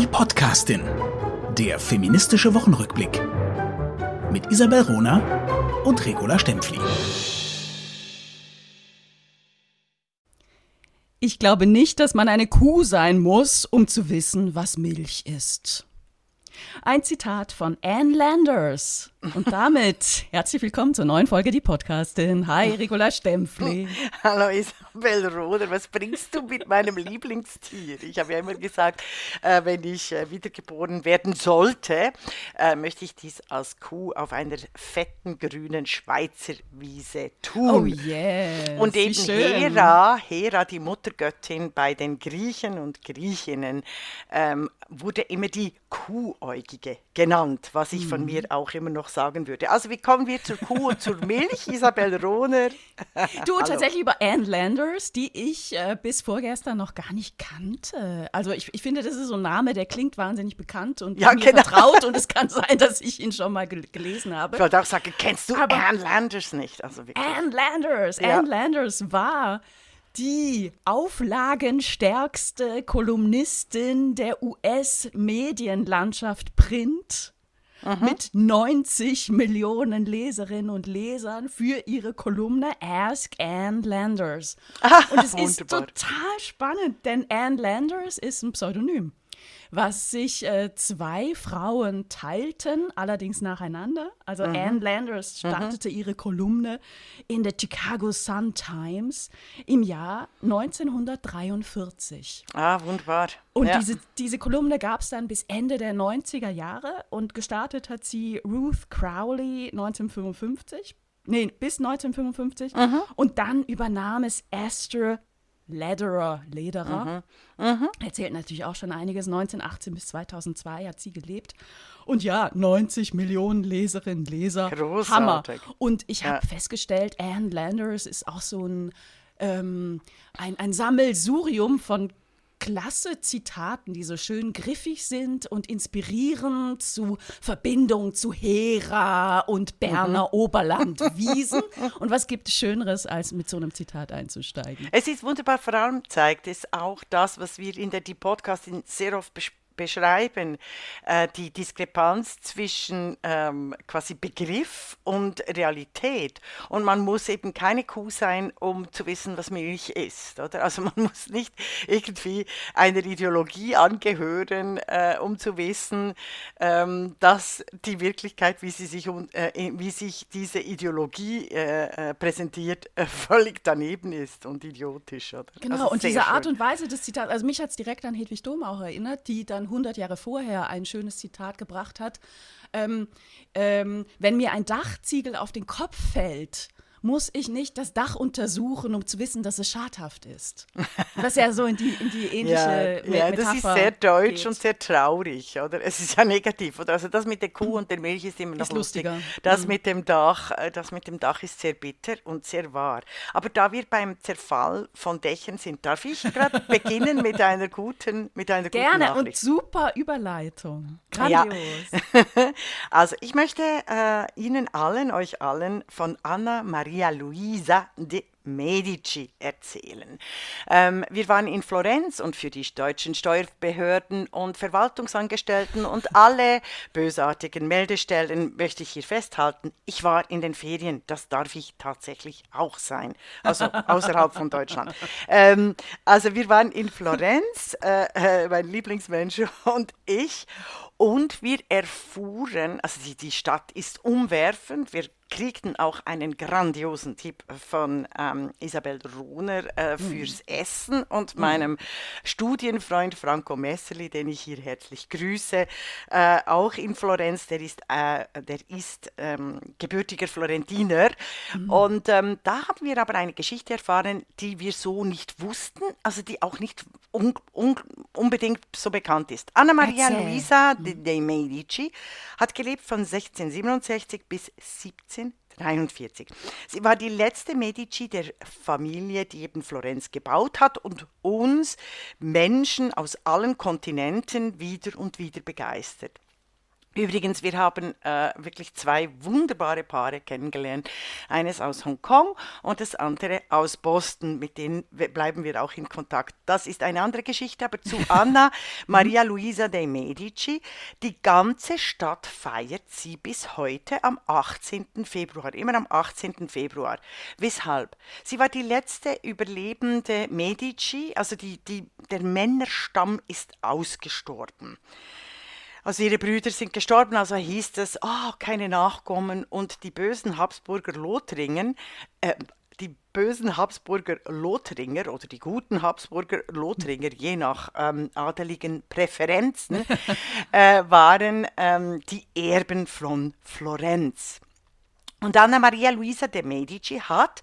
Podcastin. Der feministische Wochenrückblick. Mit Isabel Rohner und Regula Stempfli. Ich glaube nicht, dass man eine Kuh sein muss, um zu wissen, was Milch ist. Ein Zitat von Ann Landers. Und damit herzlich willkommen zur neuen Folge Die Podcastin. Hi, Regula Stempfli. Hallo Isabel Rohner, was bringst du mit meinem Lieblingstier? Ich habe ja immer gesagt, wenn ich wiedergeboren werden sollte, möchte ich dies als Kuh auf einer fetten grünen Schweizer Wiese tun. Oh yes, und eben Hera, die Muttergöttin bei den Griechen und Griechinnen, wurde immer die Kuhäugige genannt, was ich von mir auch immer noch sagen würde. Also wie kommen wir zur Kuh und zur Milch, Isabel Rohner? Du, tatsächlich über Ann Landers, die ich bis vorgestern noch gar nicht kannte. Also ich finde, das ist so ein Name, der klingt wahnsinnig bekannt und mir vertraut. Und es kann sein, dass ich ihn schon mal gelesen habe. Ich wollte auch sagen, kennst du Ann Landers nicht? Also Ann Landers war die auflagenstärkste Kolumnistin der US-Medienlandschaft Print mit 90 Millionen Leserinnen und Lesern für ihre Kolumne Ask Ann Landers. Und es ist total spannend, denn Ann Landers ist ein Pseudonym, was sich zwei Frauen teilten, allerdings nacheinander. Also Ann Landers startete ihre Kolumne in der Chicago Sun-Times im Jahr 1943. Ah, wunderbar. Und diese Kolumne gab es dann bis Ende der 90er Jahre und gestartet hat sie Ruth Crowley bis 1955 und dann übernahm es Esther Lederer. Erzählt natürlich auch schon einiges. 1918 bis 2002 hat sie gelebt. Und ja, 90 Millionen Leserinnen, Leser. Großartig. Hammer. Und ich habe festgestellt, Ann Landers ist auch so ein Sammelsurium von klasse Zitaten, die so schön griffig sind und inspirierend zu Verbindung zu Hera und Berner Oberland-Wiesen. Und was gibt es Schöneres, als mit so einem Zitat einzusteigen? Es ist wunderbar, vor allem zeigt es auch das, was wir in der Die Podcastin sehr oft beschreiben, die Diskrepanz zwischen quasi Begriff und Realität. Und man muss eben keine Kuh sein, um zu wissen, was Milch ist, oder? Also man muss nicht irgendwie einer Ideologie angehören, um zu wissen, dass die Wirklichkeit, wie sich diese Ideologie präsentiert, völlig daneben ist und idiotisch, oder? Genau, also und diese schön. Art und Weise des Zitats, also mich hat es direkt an Hedwig Dohm auch erinnert, die dann 100 Jahre vorher ein schönes Zitat gebracht hat. Wenn mir ein Dachziegel auf den Kopf fällt, muss ich nicht das Dach untersuchen, um zu wissen, dass es schadhaft ist. Das ist ja so in die ähnliche Metapher. Das ist sehr deutsch geht. und sehr traurig, oder? Es ist ja negativ, oder? Also das mit der Kuh und der Milch ist immer noch lustiger. Das mit dem Dach ist sehr bitter und sehr wahr. Aber da wir beim Zerfall von Dächern sind, darf ich gerade beginnen mit einer guten Gerne Nachricht. und super Überleitung. Grandios. Ja. Also ich möchte euch allen von Anna Maria Luisa de Medici erzählen. Wir waren in Florenz und für die deutschen Steuerbehörden und Verwaltungsangestellten und alle bösartigen Meldestellen möchte ich hier festhalten, ich war in den Ferien, das darf ich tatsächlich auch sein, also außerhalb von Deutschland. Also wir waren in Florenz, mein Lieblingsmensch und ich, und wir erfuhren, also die Stadt ist umwerfend, wir kriegten auch einen grandiosen Tipp von Isabel Rohner fürs Essen und meinem Studienfreund Franco Messerli, den ich hier herzlich grüße, auch in Florenz, der ist gebürtiger Florentiner. Und da haben wir aber eine Geschichte erfahren, die wir so nicht wussten, also die auch nicht unbedingt so bekannt ist. Anna Maria Luisa de Medici hat gelebt von 1667 bis 1743. Sie war die letzte Medici der Familie, die eben Florenz gebaut hat und uns Menschen aus allen Kontinenten wieder und wieder begeistert. Übrigens, wir haben wirklich zwei wunderbare Paare kennengelernt. Eines aus Hongkong und das andere aus Boston. Mit denen bleiben wir auch in Kontakt. Das ist eine andere Geschichte, aber zu Anna Maria Luisa de' Medici. Die ganze Stadt feiert sie bis heute am 18. Februar. Immer am 18. Februar. Weshalb? Sie war die letzte überlebende Medici, also der Männerstamm ist ausgestorben. Also ihre Brüder sind gestorben, also hieß es, keine Nachkommen und die bösen Habsburger Lothringen, die bösen Habsburger Lothringer oder die guten Habsburger Lothringer, je nach adeligen Präferenzen, waren die Erben von Florenz. Und Anna Maria Luisa de' Medici hat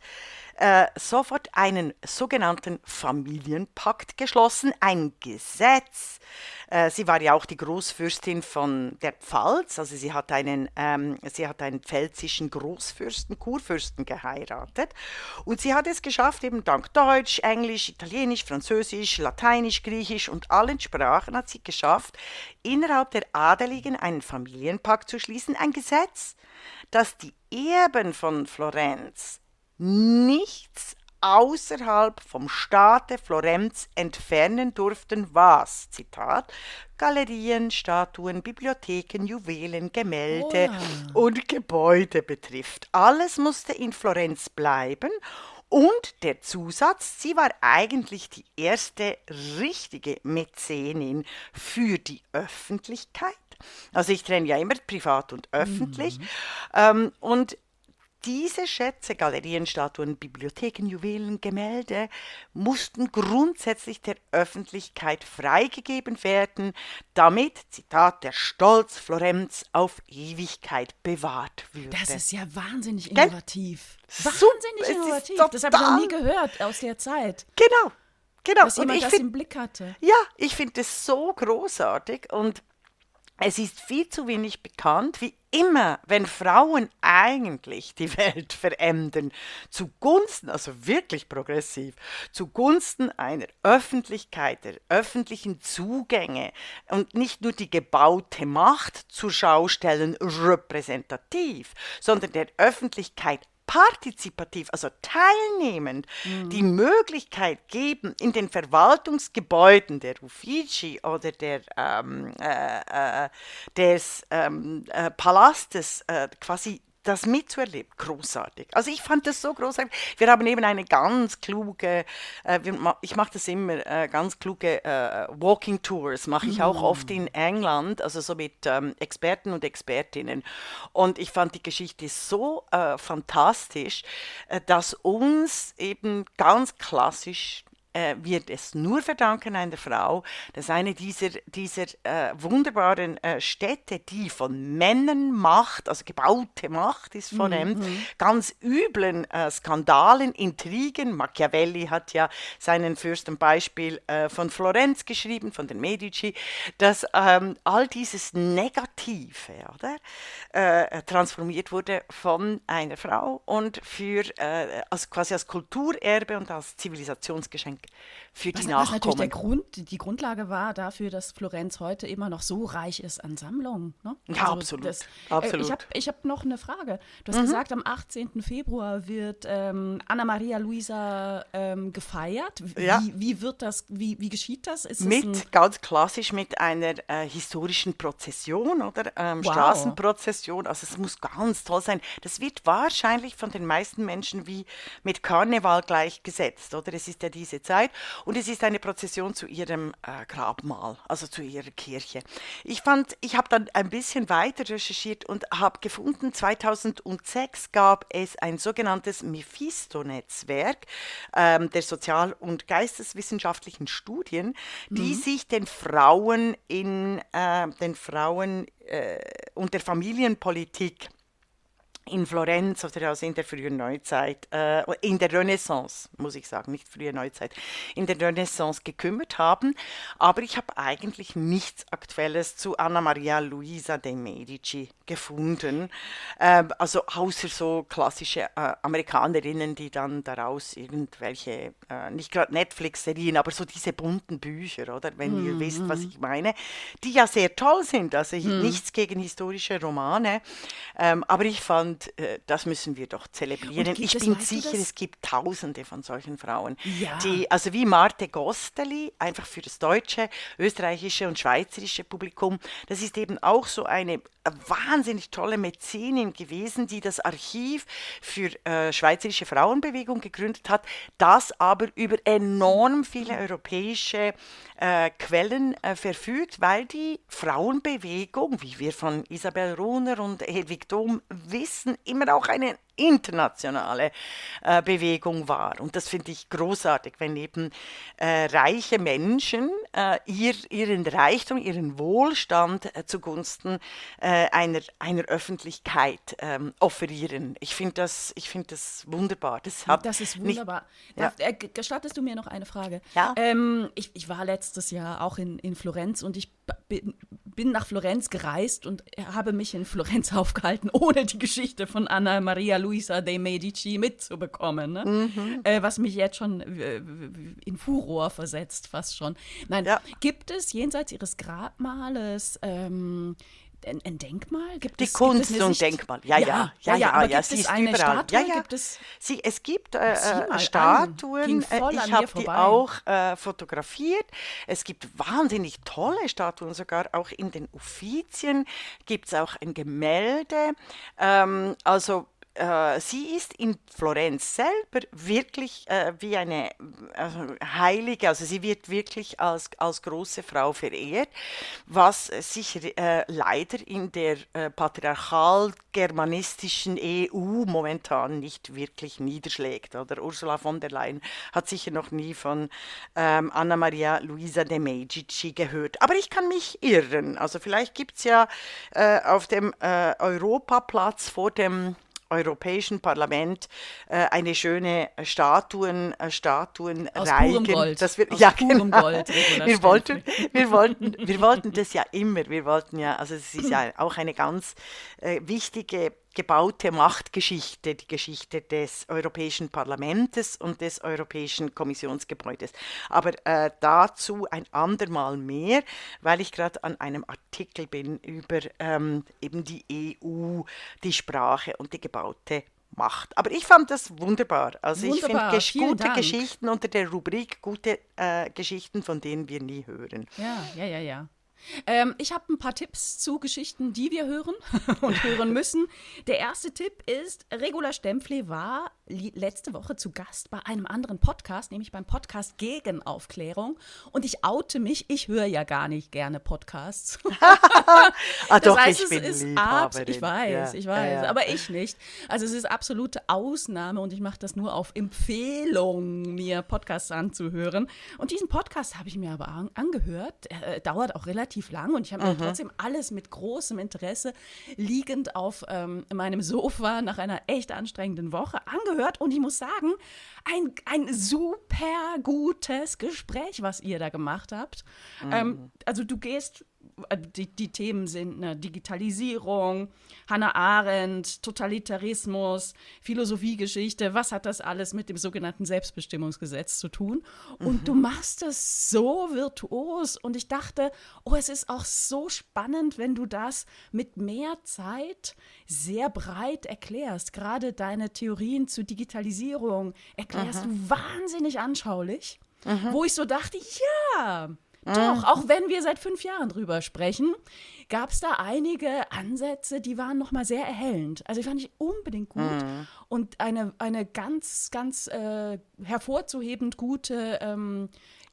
sofort einen sogenannten Familienpakt geschlossen, ein Gesetz. Sie war ja auch die Großfürstin von der Pfalz, also sie hat einen pfälzischen Großfürsten, Kurfürsten geheiratet und sie hat es geschafft, eben dank Deutsch, Englisch, Italienisch, Französisch, Lateinisch, Griechisch und allen Sprachen hat sie geschafft, innerhalb der Adeligen einen Familienpakt zu schließen, ein Gesetz, dass die Erben von Florenz nichts außerhalb vom Staate Florenz entfernen durften, was, Zitat, Galerien, Statuen, Bibliotheken, Juwelen, Gemälde und Gebäude betrifft. Alles musste in Florenz bleiben. Und der Zusatz, sie war eigentlich die erste richtige Mäzenin für die Öffentlichkeit. Also ich trenne ja immer privat und öffentlich. Und diese Schätze, Galerien, Statuen, Bibliotheken, Juwelen, Gemälde, mussten grundsätzlich der Öffentlichkeit freigegeben werden, damit, Zitat, der Stolz Florenz auf Ewigkeit bewahrt würde. Das ist ja wahnsinnig innovativ. Wahnsinnig innovativ. Das habe ich noch nie gehört aus der Zeit. Genau. Dass jemand das im Blick hatte. Ja, ich finde es so großartig und es ist viel zu wenig bekannt, wie immer, wenn Frauen eigentlich die Welt verändern, zugunsten, also wirklich progressiv, zugunsten einer Öffentlichkeit, der öffentlichen Zugänge und nicht nur die gebaute Macht zur Schau stellen, repräsentativ, sondern der Öffentlichkeit partizipativ, also teilnehmend, die Möglichkeit geben, in den Verwaltungsgebäuden der Uffizi oder des Palastes quasi das mitzuerleben, großartig. Also ich fand das so großartig. Wir haben eben eine ganz kluge, ich mache das immer, ganz kluge Walking Tours, mache ich auch oft in England, also so mit Experten und Expertinnen. Und ich fand die Geschichte so fantastisch, dass uns eben ganz klassisch wird es nur verdanken einer Frau, dass eine dieser wunderbaren Städte, die von Männern Macht, also gebaute Macht ist von ganz üblen Skandalen, Intrigen. Machiavelli hat ja seinen Fürstenbeispiel von Florenz geschrieben, von den Medici, dass all dieses Negative, oder, transformiert wurde von einer Frau und quasi als Kulturerbe und als Zivilisationsgeschenk für die Nachkommen. Was natürlich die Grundlage war dafür, dass Florenz heute immer noch so reich ist an Sammlungen. Ne? Ja, also absolut. Ich hab noch eine Frage. Du hast gesagt, am 18. Februar wird Anna Maria Luisa gefeiert. Wie wird das, wie geschieht das? Ganz klassisch mit einer historischen Prozession oder Straßenprozession. Also es muss ganz toll sein. Das wird wahrscheinlich von den meisten Menschen wie mit Karneval gleichgesetzt, oder? Es ist ja diese Zeit. Und es ist eine Prozession zu ihrem Grabmal, also zu ihrer Kirche. Ich habe dann ein bisschen weiter recherchiert und habe gefunden, 2006 gab es ein sogenanntes Mephisto-Netzwerk der sozial- und geisteswissenschaftlichen Studien, die sich den Frauen und der Familienpolitik in Florenz oder also in der frühen Neuzeit, in der Renaissance, muss ich sagen, nicht frühe Neuzeit, in der Renaissance gekümmert haben. Aber ich habe eigentlich nichts Aktuelles zu Anna Maria Luisa de Medici gefunden. Also außer so klassische Amerikanerinnen, die dann daraus irgendwelche, nicht gerade Netflix-Serien, aber so diese bunten Bücher, oder? Wenn ihr wisst, was ich meine, die ja sehr toll sind. Also nichts gegen historische Romane. Aber ich fand, das müssen wir doch zelebrieren. Ich bin sicher, es gibt Tausende von solchen Frauen, die, also wie Marte Gosteli, einfach für das deutsche, österreichische und schweizerische Publikum, das ist eben auch so eine wahnsinnig tolle Mäzenin gewesen, die das Archiv für schweizerische Frauenbewegung gegründet hat, das aber über enorm viele europäische Quellen verfügt, weil die Frauenbewegung, wie wir von Isabel Runer und Hedwig Dohm wissen, immer auch eine internationale Bewegung war. Und das finde ich großartig, wenn eben reiche Menschen ihren Reichtum, ihren Wohlstand zugunsten einer Öffentlichkeit offerieren. Ich finde das wunderbar. Das ist wunderbar. Gestattest du mir noch eine Frage? Ja. Ich war letztes Jahr auch in Florenz und ich bin nach Florenz gereist und habe mich in Florenz aufgehalten, ohne die Geschichte von Anna Maria Luisa de Medici mitzubekommen, ne? Was mich jetzt schon in Furor versetzt, fast schon. Nein, gibt es jenseits ihres Grabmales ein Denkmal? Die Kunst und Denkmal, ja, sie ist eine überall. Statue? Es gibt Statuen, ich habe die auch fotografiert. Es gibt wahnsinnig tolle Statuen, sogar auch in den Uffizien gibt es auch ein Gemälde. Sie ist in Florenz selber wirklich wie eine Heilige, also sie wird wirklich als große Frau verehrt, was sich leider in der patriarchal-germanistischen EU momentan nicht wirklich niederschlägt. Oder Ursula von der Leyen hat sicher noch nie von Anna Maria Luisa de Medici gehört. Aber ich kann mich irren. Also vielleicht gibt es ja auf dem Europaplatz vor dem Europäischen Parlament eine schöne Statuenreihe. Aus purem Gold. Gold. Wir wollten das ja immer. Wir wollten ja, also es ist ja auch eine ganz wichtige gebaute Machtgeschichte, die Geschichte des Europäischen Parlaments und des Europäischen Kommissionsgebäudes. Aber dazu ein andermal mehr, weil ich gerade an einem Artikel bin über eben die EU, die Sprache und die gebaute Macht. Aber ich fand das wunderbar. Also ich finde gute Geschichten unter der Rubrik gute Geschichten, von denen wir nie hören. Ja. Ich habe ein paar Tipps zu Geschichten, die wir hören und hören müssen. Der erste Tipp ist, Regula Stempfli war letzte Woche zu Gast bei einem anderen Podcast, nämlich beim Podcast Gegenaufklärung. Und ich oute mich, ich höre ja gar nicht gerne Podcasts. Das heißt, ich bin Liebhaberin. Ich weiß, aber ich nicht. Also es ist absolute Ausnahme und ich mache das nur auf Empfehlung, mir Podcasts anzuhören. Und diesen Podcast habe ich mir aber angehört. Dauert auch relativ lang und ich habe mir trotzdem alles mit großem Interesse liegend auf meinem Sofa nach einer echt anstrengenden Woche angehört. Und ich muss sagen, ein super gutes Gespräch, was ihr da gemacht habt. Also du gehst, die Themen sind Digitalisierung, Hannah Arendt, Totalitarismus, Philosophiegeschichte, was hat das alles mit dem sogenannten Selbstbestimmungsgesetz zu tun? Und du machst das so virtuos und ich dachte, es ist auch so spannend, wenn du das mit mehr Zeit sehr breit erklärst. Gerade deine Theorien zur Digitalisierung erklärst du wahnsinnig anschaulich, wo ich so dachte, ja, doch, auch wenn wir seit 5 Jahren drüber sprechen, gab es da einige Ansätze, die waren nochmal sehr erhellend. Also die fand ich unbedingt gut und eine ganz, ganz hervorzuhebend gute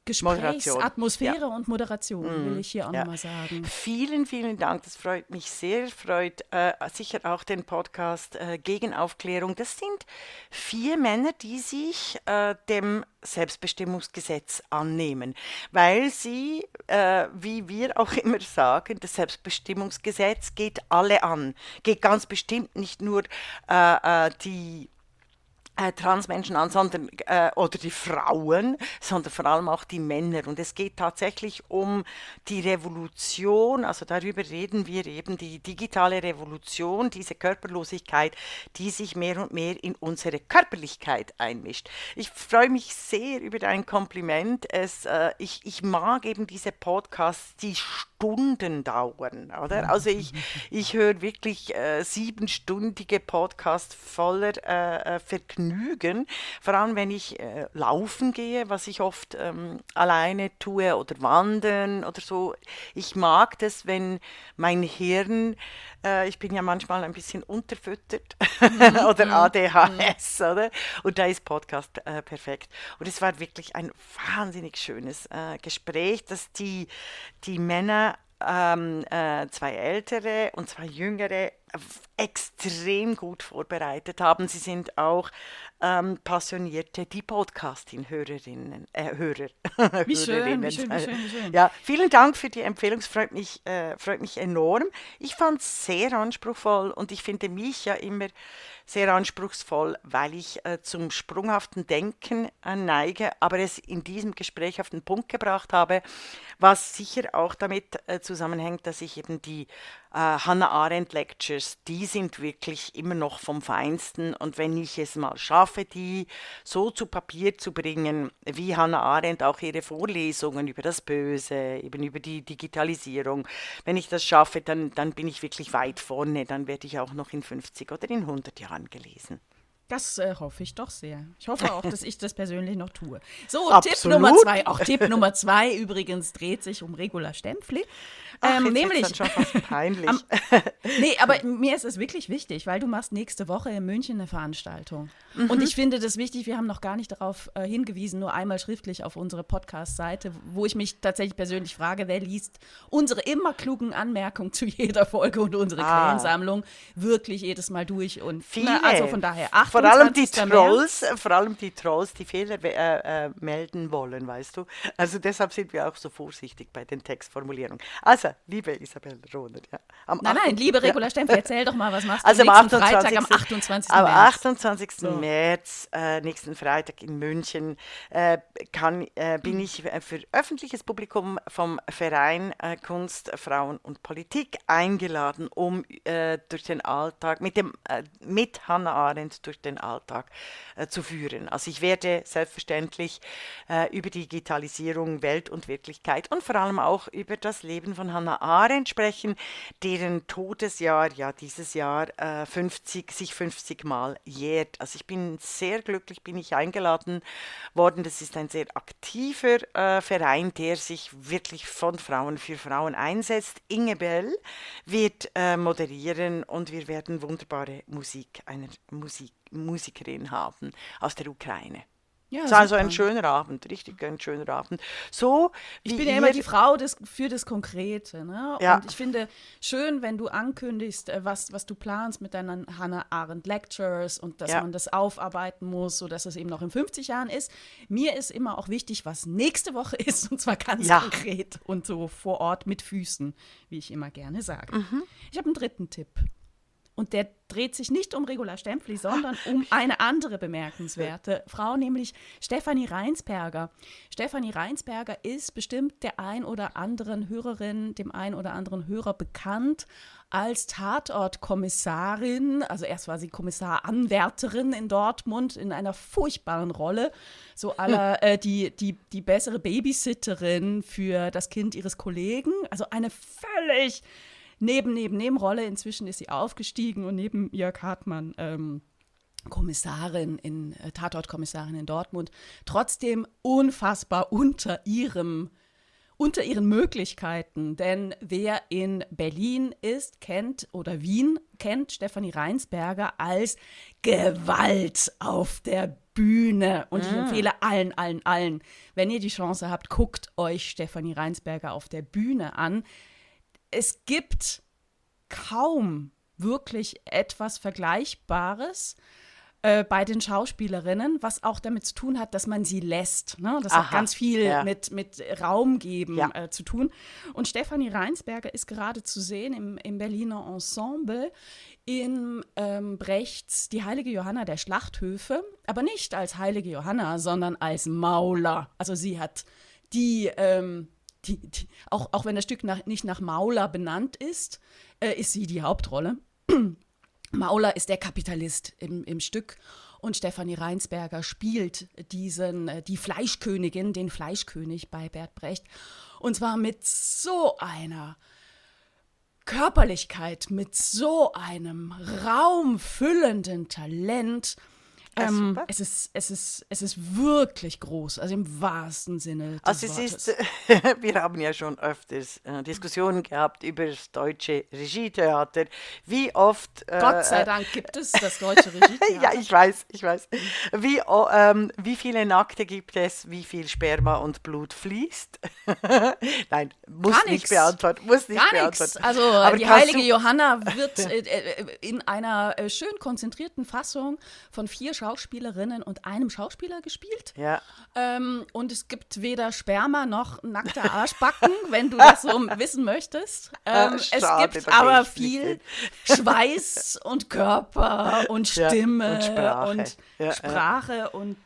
Gesprächsatmosphäre und Moderation, will ich hier auch nochmal sagen. Vielen, vielen Dank. Das freut mich sehr. Freut sicher auch den Podcast Gegenaufklärung. Das sind 4 Männer, die sich dem Selbstbestimmungsgesetz annehmen, weil sie, wie wir auch immer sagen, das Selbstbestimmungsgesetz geht alle an. Geht ganz bestimmt nicht nur die Transmenschen an, sondern oder die Frauen, sondern vor allem auch die Männer. Und es geht tatsächlich um die Revolution, also darüber reden wir eben, die digitale Revolution, diese Körperlosigkeit, die sich mehr und mehr in unsere Körperlichkeit einmischt. Ich freue mich sehr über dein Kompliment. Ich mag eben diese Podcasts, die Stunden dauern, oder? Also ich höre wirklich 7-stündige Podcasts voller Vergnügen, vor allem wenn ich laufen gehe, was ich oft alleine tue oder wandern oder so. Ich mag das, wenn mein Hirn, ich bin ja manchmal ein bisschen unterfüttert oder ADHS, oder? Und da ist Podcast perfekt. Und es war wirklich ein wahnsinnig schönes Gespräch, dass die Männer, 2 ältere und 2 jüngere, extrem gut vorbereitet haben. Sie sind auch passionierte Podcasting-Hörerinnen, Hörer. Wie schön, wie schön, wie schön, wie schön. Ja, vielen Dank für die Empfehlung, es freut mich enorm. Ich fand es sehr anspruchsvoll und ich finde mich ja immer sehr anspruchsvoll, weil ich zum sprunghaften Denken neige, aber es in diesem Gespräch auf den Punkt gebracht habe, was sicher auch damit zusammenhängt, dass ich eben die Hannah Arendt Lectures, die sind wirklich immer noch vom Feinsten, und wenn ich es mal schaffe, die so zu Papier zu bringen, wie Hannah Arendt auch ihre Vorlesungen über das Böse, eben über die Digitalisierung, wenn ich das schaffe, dann bin ich wirklich weit vorne, dann werde ich auch noch in 50 oder in 100 Jahren gelesen. Das hoffe ich doch sehr. Ich hoffe auch, dass ich das persönlich noch tue. So, Absolut. Tipp Nummer 2. Auch Tipp Nummer 2 übrigens dreht sich um Regula Stempfli. Nämlich dann schon fast peinlich. Nee, aber mir ist es wirklich wichtig, weil du machst nächste Woche in München eine Veranstaltung. Und ich finde das wichtig, wir haben noch gar nicht darauf hingewiesen, nur einmal schriftlich auf unsere Podcast-Seite, wo ich mich tatsächlich persönlich frage, wer liest unsere immer klugen Anmerkungen zu jeder Folge und unsere Quellensammlung wirklich jedes Mal durch. Und viele. Also von daher, Vor allem die Trolls, die Fehler melden wollen, weißt du. Also deshalb sind wir auch so vorsichtig bei den Textformulierungen. Also, liebe Isabel Rohner. Ja, nein, liebe Regula Stempfli, erzähl doch mal, was machst du also nächsten Freitag am 28. Am März? 28. März, nächsten Freitag in München, bin ich für öffentliches Publikum vom Verein Kunst, Frauen und Politik eingeladen, um durch den Alltag, mit Hannah Arendt durch den Alltag zu führen. Also ich werde selbstverständlich über Digitalisierung, Welt und Wirklichkeit und vor allem auch über das Leben von Hannah Arendt sprechen, deren Todesjahr ja dieses Jahr 50 Mal jährt. Also ich bin sehr glücklich, bin ich eingeladen worden. Das ist ein sehr aktiver Verein, der sich wirklich von Frauen für Frauen einsetzt. Inge Bell wird moderieren und wir werden wunderbare Musikerin haben aus der Ukraine. Ja, es ist also ein schöner Abend, richtig ein schöner Abend. So ich bin ja immer die Frau für das Konkrete. Ne? Ja. Und ich finde schön, wenn du ankündigst, was du planst mit deinen Hannah Arendt Lectures und dass man das aufarbeiten muss, sodass es eben noch in 50 Jahren ist. Mir ist immer auch wichtig, was nächste Woche ist, und zwar ganz konkret und so vor Ort mit Füßen, wie ich immer gerne sage. Ich habe einen 3. Tipp. Und der dreht sich nicht um Regula Stempfli, sondern um eine andere bemerkenswerte Frau, nämlich Stefanie Reinsperger. Stefanie Reinsperger ist bestimmt der ein oder anderen Hörerin, dem ein oder anderen Hörer bekannt als Tatortkommissarin. Also erst war sie Kommissaranwärterin in Dortmund in einer furchtbaren Rolle, so aller die bessere Babysitterin für das Kind ihres Kollegen. Also eine völlig Nebenrolle. Inzwischen ist sie aufgestiegen und neben Jörg Hartmann Tatortkommissarin in Dortmund. Trotzdem unfassbar unter ihrem unter ihren Möglichkeiten. Denn wer in Berlin ist, kennt oder Wien kennt Stefanie Reinsberger als Gewalt auf der Bühne. Und ich empfehle allen, wenn ihr die Chance habt, guckt euch Stefanie Reinsberger auf der Bühne an. Es gibt kaum wirklich etwas Vergleichbares bei den Schauspielerinnen, was auch damit zu tun hat, dass man sie lässt. Ne? Das hat ganz viel mit Raum geben zu tun. Und Stefanie Reinsberger ist gerade zu sehen im Berliner Ensemble in Brechts Die heilige Johanna der Schlachthöfe, aber nicht als heilige Johanna, sondern als Mauler. Also sie hat auch wenn das Stück nicht nach Mauler benannt ist sie die Hauptrolle. Mauler ist der Kapitalist im Stück und Stefanie Reinsberger spielt die Fleischkönigin, den Fleischkönig bei Bert Brecht. Und zwar mit so einer Körperlichkeit, mit so einem raumfüllenden Talent. Es ist wirklich groß, also im wahrsten Sinne des Wortes. Wir haben ja schon öfters Diskussionen gehabt über das deutsche Regietheater. Wie oft... Gott sei Dank gibt es das deutsche Regietheater. Ja, ich weiß. Wie viele Nackte gibt es, wie viel Sperma und Blut fließt? Nein, muss nicht beantworten. Also aber die heilige Johanna wird in einer schön konzentrierten Fassung von 4 Schauspielerinnen und einem Schauspieler gespielt. Ja. Und es gibt weder Sperma noch nackte Arschbacken, wenn du das so wissen möchtest. Es gibt aber viel Schweiß und Körper und Stimme und Sprache und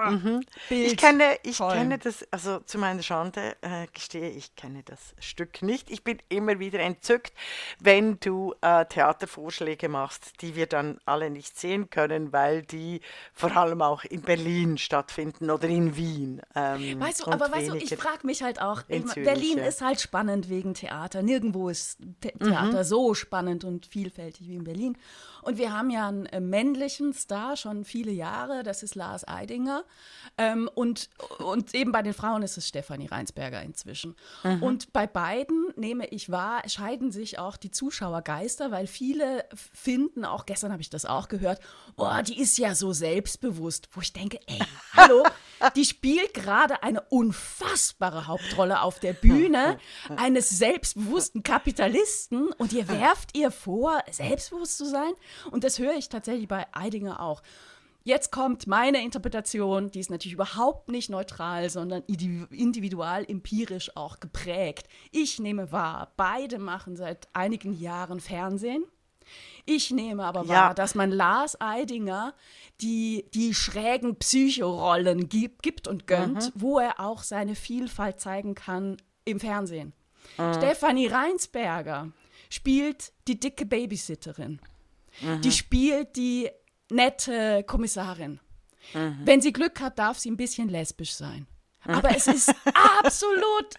Bild. Ich kenne das, also zu meiner Schande gestehe, ich kenne das Stück nicht. Ich bin immer wieder entzückt, wenn du Theatervorschläge machst, die wir dann alle nicht sehen können, weil die vor allem auch in Berlin stattfinden oder in Wien. Weißt du, ich frage mich halt auch, Berlin ist halt spannend wegen Theater. Nirgendwo ist Theater so spannend und vielfältig wie in Berlin. Und wir haben ja einen männlichen Star schon viele Jahre, das ist Lars Eidinger. Und eben bei den Frauen ist es Stefanie Reinsberger inzwischen. Und bei beiden, nehme ich wahr, scheiden sich auch die Zuschauergeister, weil viele finden, auch gestern habe ich das auch gehört, die ist ja so selbstbewusst. Wo ich denke, hallo, die spielt gerade eine unfassbare Hauptrolle auf der Bühne eines selbstbewussten Kapitalisten und ihr werft ihr vor, selbstbewusst zu sein. Und das höre ich tatsächlich bei Eidinger auch. Jetzt kommt meine Interpretation, die ist natürlich überhaupt nicht neutral, sondern individual, empirisch auch geprägt. Ich nehme wahr, beide machen seit einigen Jahren Fernsehen. Ich nehme aber wahr, dass man Lars Eidinger die schrägen Psychorollen gibt und gönnt, wo er auch seine Vielfalt zeigen kann im Fernsehen. Stefanie Reinsberger spielt die dicke Babysitterin. Die spielt die nette Kommissarin. Wenn sie Glück hat, darf sie ein bisschen lesbisch sein. Aber es ist absolut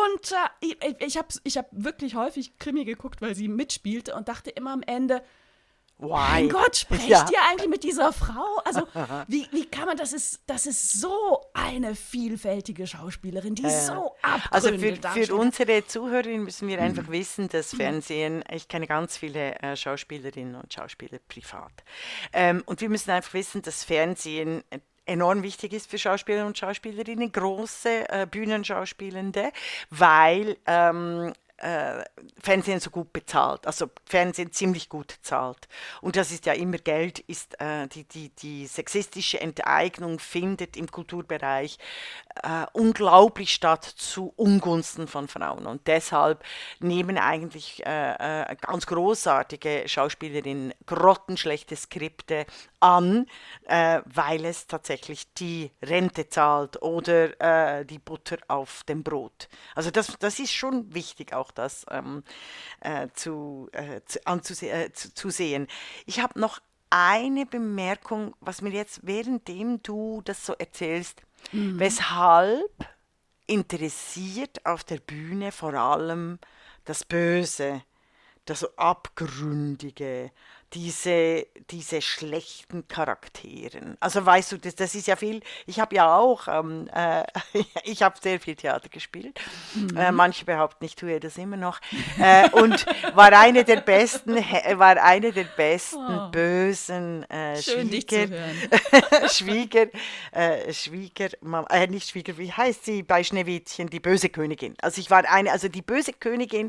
ich hab wirklich häufig Krimi geguckt, weil sie mitspielte und dachte immer am Ende, mein Gott, sprecht ihr eigentlich mit dieser Frau? Also, wie kann man, das ist so eine vielfältige Schauspielerin, die so Abgründe Also für unsere Zuhörerinnen müssen wir einfach wissen, dass Fernsehen, ich kenne ganz viele Schauspielerinnen und Schauspieler privat. Und wir müssen einfach wissen, dass Fernsehen enorm wichtig ist für Schauspieler und Schauspielerinnen, große Bühnenschauspielende, weil Fernsehen so gut bezahlt, also Fernsehen ziemlich gut zahlt. Und das ist ja immer Geld, ist die sexistische Enteignung findet im Kulturbereich unglaublich statt zu Ungunsten von Frauen. Und deshalb nehmen eigentlich ganz großartige Schauspielerinnen grottenschlechte Skripte an, weil es tatsächlich die Rente zahlt oder die Butter auf dem Brot. Also das ist schon wichtig, auch das zu sehen. Ich habe noch eine Bemerkung, was mir jetzt, währenddem du das so erzählst, weshalb interessiert auf der Bühne vor allem das Böse, das so Abgründige, diese schlechten Charakteren. Also weißt du, das ist ja viel, ich habe ja auch, ich habe sehr viel Theater gespielt. Manche behaupten, ich tue das immer noch. Und war eine der besten bösen Schön, dich zu hören. nicht Schwieger, wie heißt sie bei Schneewittchen? Die böse Königin. Also die böse Königin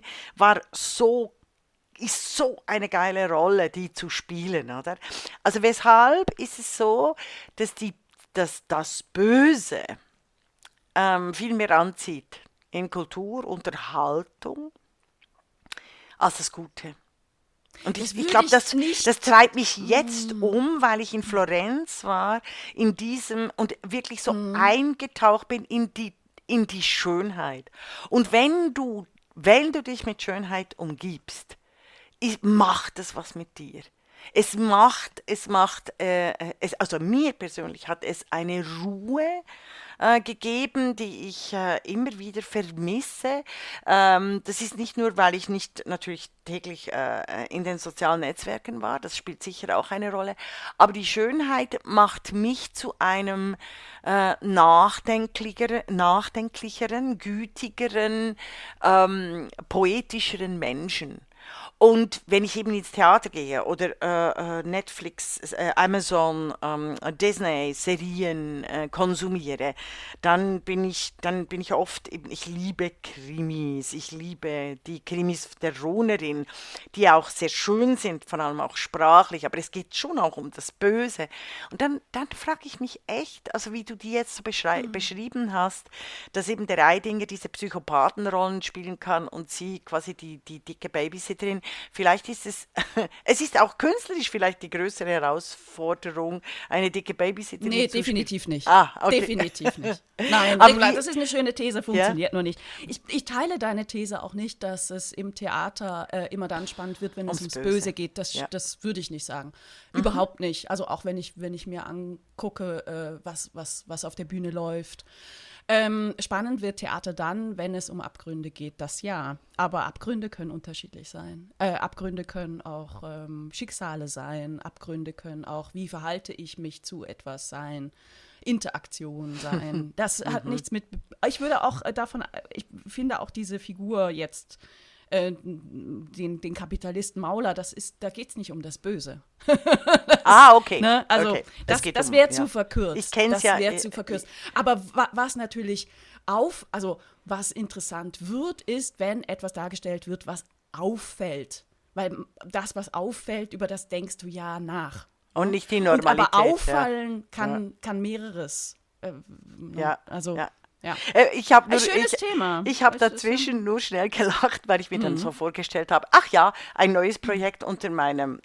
ist so eine geile Rolle, die zu spielen, oder? Also weshalb ist es so, dass das Böse viel mehr anzieht in Kultur, Unterhaltung, als das Gute. Und ich glaube, das treibt mich jetzt weil ich in Florenz war, und wirklich so eingetaucht bin in die Schönheit. Und wenn du dich mit Schönheit umgibst, macht es was mit dir. Also mir persönlich hat es eine Ruhe gegeben, die ich immer wieder vermisse. Das ist nicht nur, weil ich nicht natürlich täglich in den sozialen Netzwerken war, das spielt sicher auch eine Rolle, aber die Schönheit macht mich zu einem nachdenklicheren, gütigeren, poetischeren Menschen. Und wenn ich eben ins Theater gehe oder Netflix, Amazon, Disney Serien konsumiere, dann bin ich oft eben, ich liebe Krimis, ich liebe die Krimis der Rohnerin, die auch sehr schön sind, vor allem auch sprachlich, aber es geht schon auch um das Böse. Und dann frage ich mich echt, also wie du die jetzt so beschrieben hast, dass eben der Eidinger diese Psychopathenrollen spielen kann und sie quasi die dicke Babysitterin. Vielleicht ist es ist auch künstlerisch vielleicht die größere Herausforderung, eine dicke Babysitterin zu spielen. Nee, definitiv nicht. Okay. Definitiv nicht. Nein, Regula, das ist eine schöne These, funktioniert nur nicht. Ich teile deine These auch nicht, dass es im Theater immer dann spannend wird, wenn es ums Böse geht. Das würde ich nicht sagen. Überhaupt nicht. Also auch wenn ich mir angucke, was auf der Bühne läuft. Spannend wird Theater dann, wenn es um Abgründe geht, das ja. Aber Abgründe können unterschiedlich sein. Abgründe können auch Schicksale sein. Abgründe können auch, wie verhalte ich mich zu etwas sein. Interaktion sein. Das hat nichts mit. Ich finde auch diese Figur jetzt, den Kapitalisten Mauler, da geht es nicht um das Böse. Okay. Ne? Also okay. das wäre zu verkürzt. Ich kenne es ja. Zu verkürzt. Aber was natürlich was interessant wird, ist, wenn etwas dargestellt wird, was auffällt. Weil das, was auffällt, über das denkst du ja nach. Und nicht die Normalität. Aber auffallen kann mehreres. Ja. Ich habe ein schönes Thema. Ich habe dazwischen nur schnell gelacht, weil ich mir dann so vorgestellt habe, ach ja, ein neues Projekt unter meinem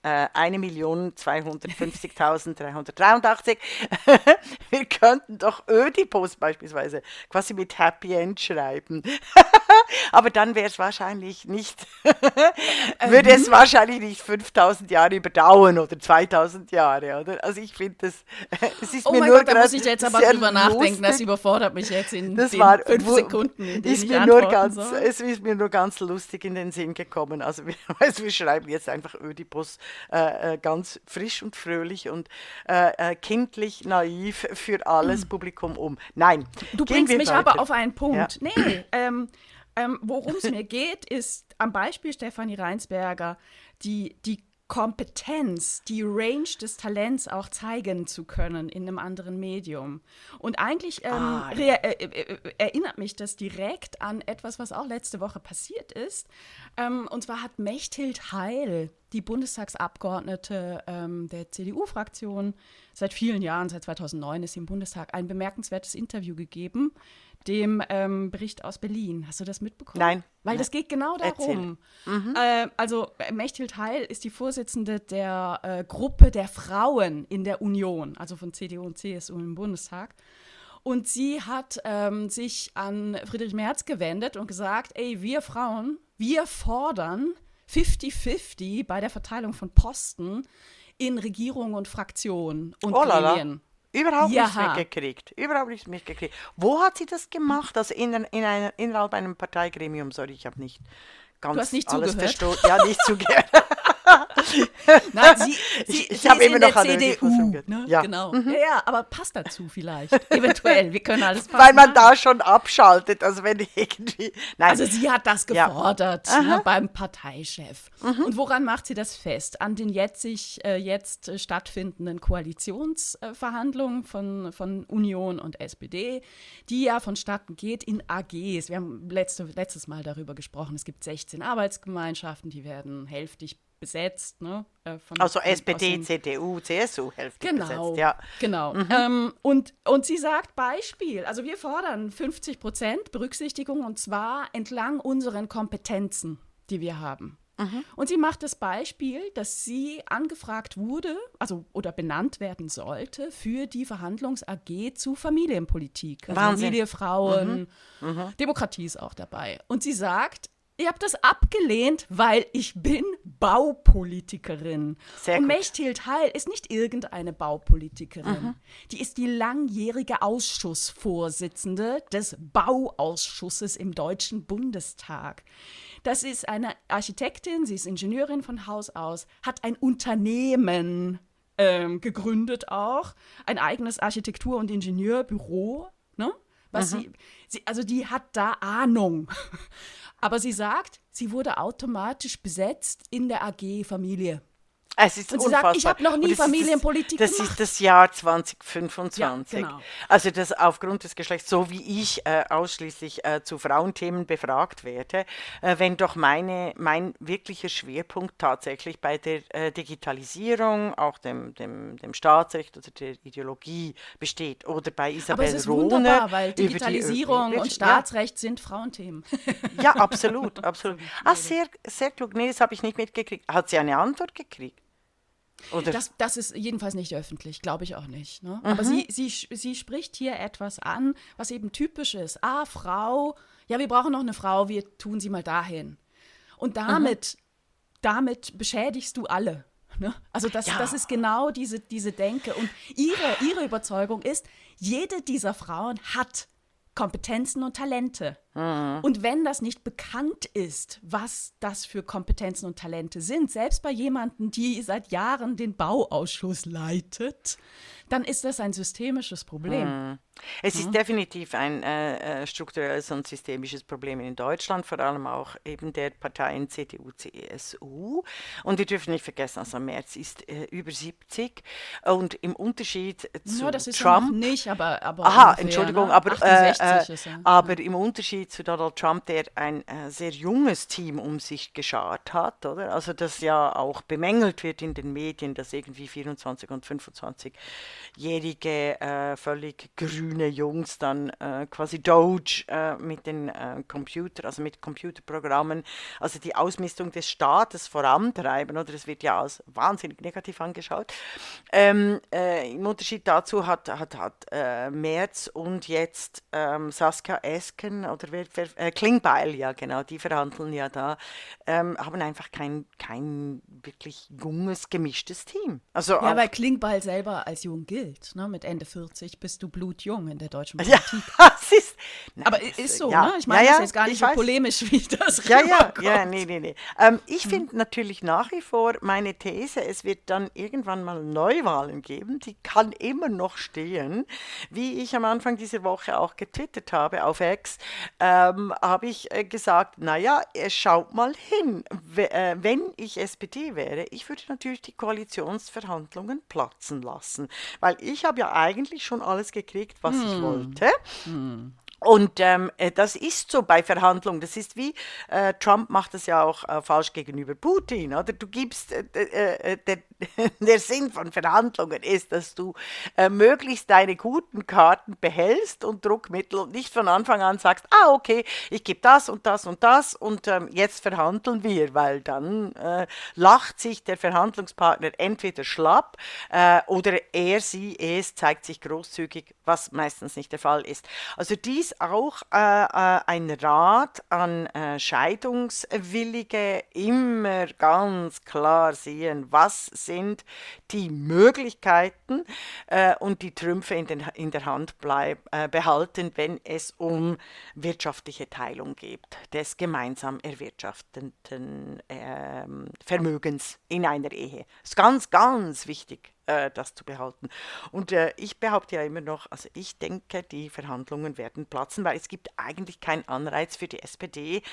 1.250.383. Wir könnten doch Ödipus beispielsweise quasi mit Happy End schreiben. Aber dann wäre es wahrscheinlich nicht, würde es wahrscheinlich nicht 5.000 Jahre überdauern oder 2.000 Jahre, oder? Also ich finde es ist mir nur da muss ich jetzt aber drüber nachdenken, das überfordert mich jetzt in das 5 Sekunden, in denen ich antworten soll. Es ist mir nur ganz lustig in den Sinn gekommen. Also wir schreiben jetzt einfach Ödipus ganz frisch und fröhlich und kindlich naiv für alles Publikum um. Nein, du bringst mich weiter. Aber auf einen Punkt. Ja. Nee, worum es mir geht, ist am Beispiel Stefanie Reinsberger die Kompetenz, die Range des Talents auch zeigen zu können in einem anderen Medium. Und eigentlich erinnert mich das direkt an etwas, was auch letzte Woche passiert ist. Und zwar hat Mechthild Heil, die Bundestagsabgeordnete der CDU-Fraktion, seit vielen Jahren, seit 2009 ist sie im Bundestag, ein bemerkenswertes Interview gegeben, dem Bericht aus Berlin. Hast du das mitbekommen? Nein. Weil das geht genau darum. Also Mechthild Heil ist die Vorsitzende der Gruppe der Frauen in der Union, also von CDU und CSU im Bundestag. Und sie hat sich an Friedrich Merz gewendet und gesagt, ey, wir Frauen, wir fordern 50-50 bei der Verteilung von Posten in Regierung und Fraktion und Gremien. Überhaupt nichts mitgekriegt. Wo hat sie das gemacht? Also innerhalb einem Parteigremium, sorry, ich habe nicht ganz du hast nicht alles zugehört. verstanden. Ja, nicht zugehört. Nein, ich habe immer noch an der CDU. Ne? Ja. Genau. Ja, aber passt dazu vielleicht. Eventuell, wir können alles passen. Weil man da schon abschaltet, also wenn irgendwie... Nein. Also sie hat das gefordert beim Parteichef. Und woran macht sie das fest? An den jetzt stattfindenden Koalitionsverhandlungen von Union und SPD, die ja vonstatten geht in AGs. Wir haben letztes Mal darüber gesprochen, es gibt 16 Arbeitsgemeinschaften, die werden hälftig besetzt. Ne, also SPD, CDU, CSU hälftig besetzt, ja. Genau. Und sie sagt Beispiel, also wir fordern 50% Berücksichtigung und zwar entlang unseren Kompetenzen, die wir haben. Und sie macht das Beispiel, dass sie angefragt wurde, oder benannt werden sollte für die Verhandlungs-AG zu Familienpolitik. Also Wahnsinn. Familie, Frauen, Demokratie ist auch dabei. Und sie sagt, ich habe das abgelehnt, weil ich bin Baupolitikerin. Sehr und gut. Mechthild Heil ist nicht irgendeine Baupolitikerin. Die ist die langjährige Ausschussvorsitzende des Bauausschusses im Deutschen Bundestag. Das ist eine Architektin, sie ist Ingenieurin von Haus aus, hat ein Unternehmen gegründet auch, ein eigenes Architektur- und Ingenieurbüro, ne? Also die hat da Ahnung. Aber sie sagt, sie wurde automatisch besetzt in der AG Familie. Es ist und sie unfassbar. sagt, ich habe noch nie Familienpolitik gemacht. Das ist das Jahr 2025. Ja, genau. Also das aufgrund des Geschlechts, so wie ich ausschließlich zu Frauenthemen befragt werde, wenn doch mein wirklicher Schwerpunkt tatsächlich bei der Digitalisierung, auch dem Staatsrecht oder der Ideologie besteht. Oder bei Isabel Aber es ist Rohne. Wunderbar, weil Digitalisierung und Staatsrecht sind Frauenthemen. Ja, absolut. Sehr, sehr klug. Nee, das habe ich nicht mitgekriegt. Hat sie eine Antwort gekriegt? Oder? Das ist jedenfalls nicht öffentlich, glaube ich auch nicht. Ne? Aber sie spricht hier etwas an, was eben typisch ist. Frau, ja, wir brauchen noch eine Frau, wir tun sie mal dahin. Und damit beschädigst du alle. Ne? Also das ist genau diese Denke. Und ihre Überzeugung ist, jede dieser Frauen hat Kompetenzen und Talente. Und wenn das nicht bekannt ist, was das für Kompetenzen und Talente sind, selbst bei jemandem, die seit Jahren den Bauausschuss leitet, dann ist das ein systemisches Problem. Es ist definitiv ein strukturelles und systemisches Problem in Deutschland, vor allem auch eben der Parteien CDU, CSU. Und wir dürfen nicht vergessen, also Merz ist über 70 und im Unterschied zu das ist Trump... noch nicht, aber Aha, ungefähr, Entschuldigung, ne? aber 68 ist er. aber im Unterschied zu Donald Trump, der ein sehr junges Team um sich geschart hat, oder? Also das ja auch bemängelt wird in den Medien, dass irgendwie 24- und 25-jährige völlig grüne Jungs dann quasi Doge mit den also mit Computerprogrammen, also die Ausmistung des Staates vorantreiben, oder? Das wird ja als wahnsinnig negativ angeschaut. Im Unterschied dazu hat Merz und jetzt Saskia Esken oder Klingbeil, ja genau, die verhandeln ja da, haben einfach kein wirklich junges, gemischtes Team. Also Ja, weil Klingbeil selber als jung gilt. Ne? Mit Ende 40 bist du blutjung in der deutschen Politik. Ja, aber ist so, ja, ne? Ich meine, ja, das ist jetzt gar nicht so weiß. polemisch, wie das Ja, rüberkommt. nee. Ich finde natürlich nach wie vor meine These, es wird dann irgendwann mal Neuwahlen geben, die kann immer noch stehen. Wie ich am Anfang dieser Woche auch getwittert habe auf X, habe ich gesagt, naja, schaut mal hin. Wenn ich SPD wäre, ich würde natürlich die Koalitionsverhandlungen platzen lassen, weil ich habe ja eigentlich schon alles gekriegt, was ich wollte. Und das ist so bei Verhandlungen. Das ist wie, Trump macht das ja auch falsch gegenüber Putin, oder? Du gibst, der Sinn von Verhandlungen ist, dass du möglichst deine guten Karten behältst und Druckmittel und nicht von Anfang an sagst, okay, ich gebe das und das und das und jetzt verhandeln wir, weil dann lacht sich der Verhandlungspartner entweder schlapp oder er, sie, es zeigt sich großzügig, was meistens nicht der Fall ist. Also diese ist auch ein Rat an Scheidungswillige, immer ganz klar sehen, was sind die Möglichkeiten und die Trümpfe in der Hand behalten, wenn es um wirtschaftliche Teilung geht, des gemeinsam erwirtschafteten Vermögens in einer Ehe. Das ist ganz, ganz wichtig, das zu behalten. Und ich behaupte ja immer noch, also ich denke, die Verhandlungen werden platzen, weil es gibt eigentlich keinen Anreiz für die SPD,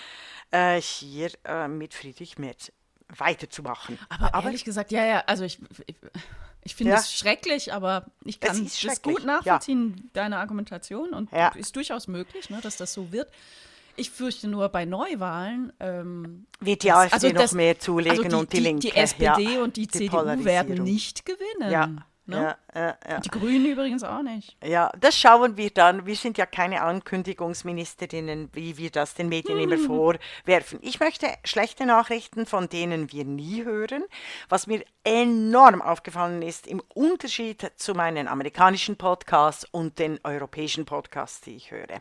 hier mit Friedrich Merz weiterzumachen. Aber ehrlich gesagt, ja, also ich finde es schrecklich, aber ich kann das gut nachvollziehen, deine Argumentation, und ist durchaus möglich, ne, dass das so wird. Ich fürchte nur, bei Neuwahlen wird die AfD noch mehr zulegen und die Linke. Die SPD und die CDU werden nicht gewinnen. Ja. Ne? Die Grünen übrigens auch nicht. Ja, das schauen wir dann. Wir sind ja keine Ankündigungsministerinnen, wie wir das den Medien immer vorwerfen. Ich möchte schlechte Nachrichten, von denen wir nie hören. Was mir enorm aufgefallen ist, im Unterschied zu meinen amerikanischen Podcasts und den europäischen Podcasts, die ich höre,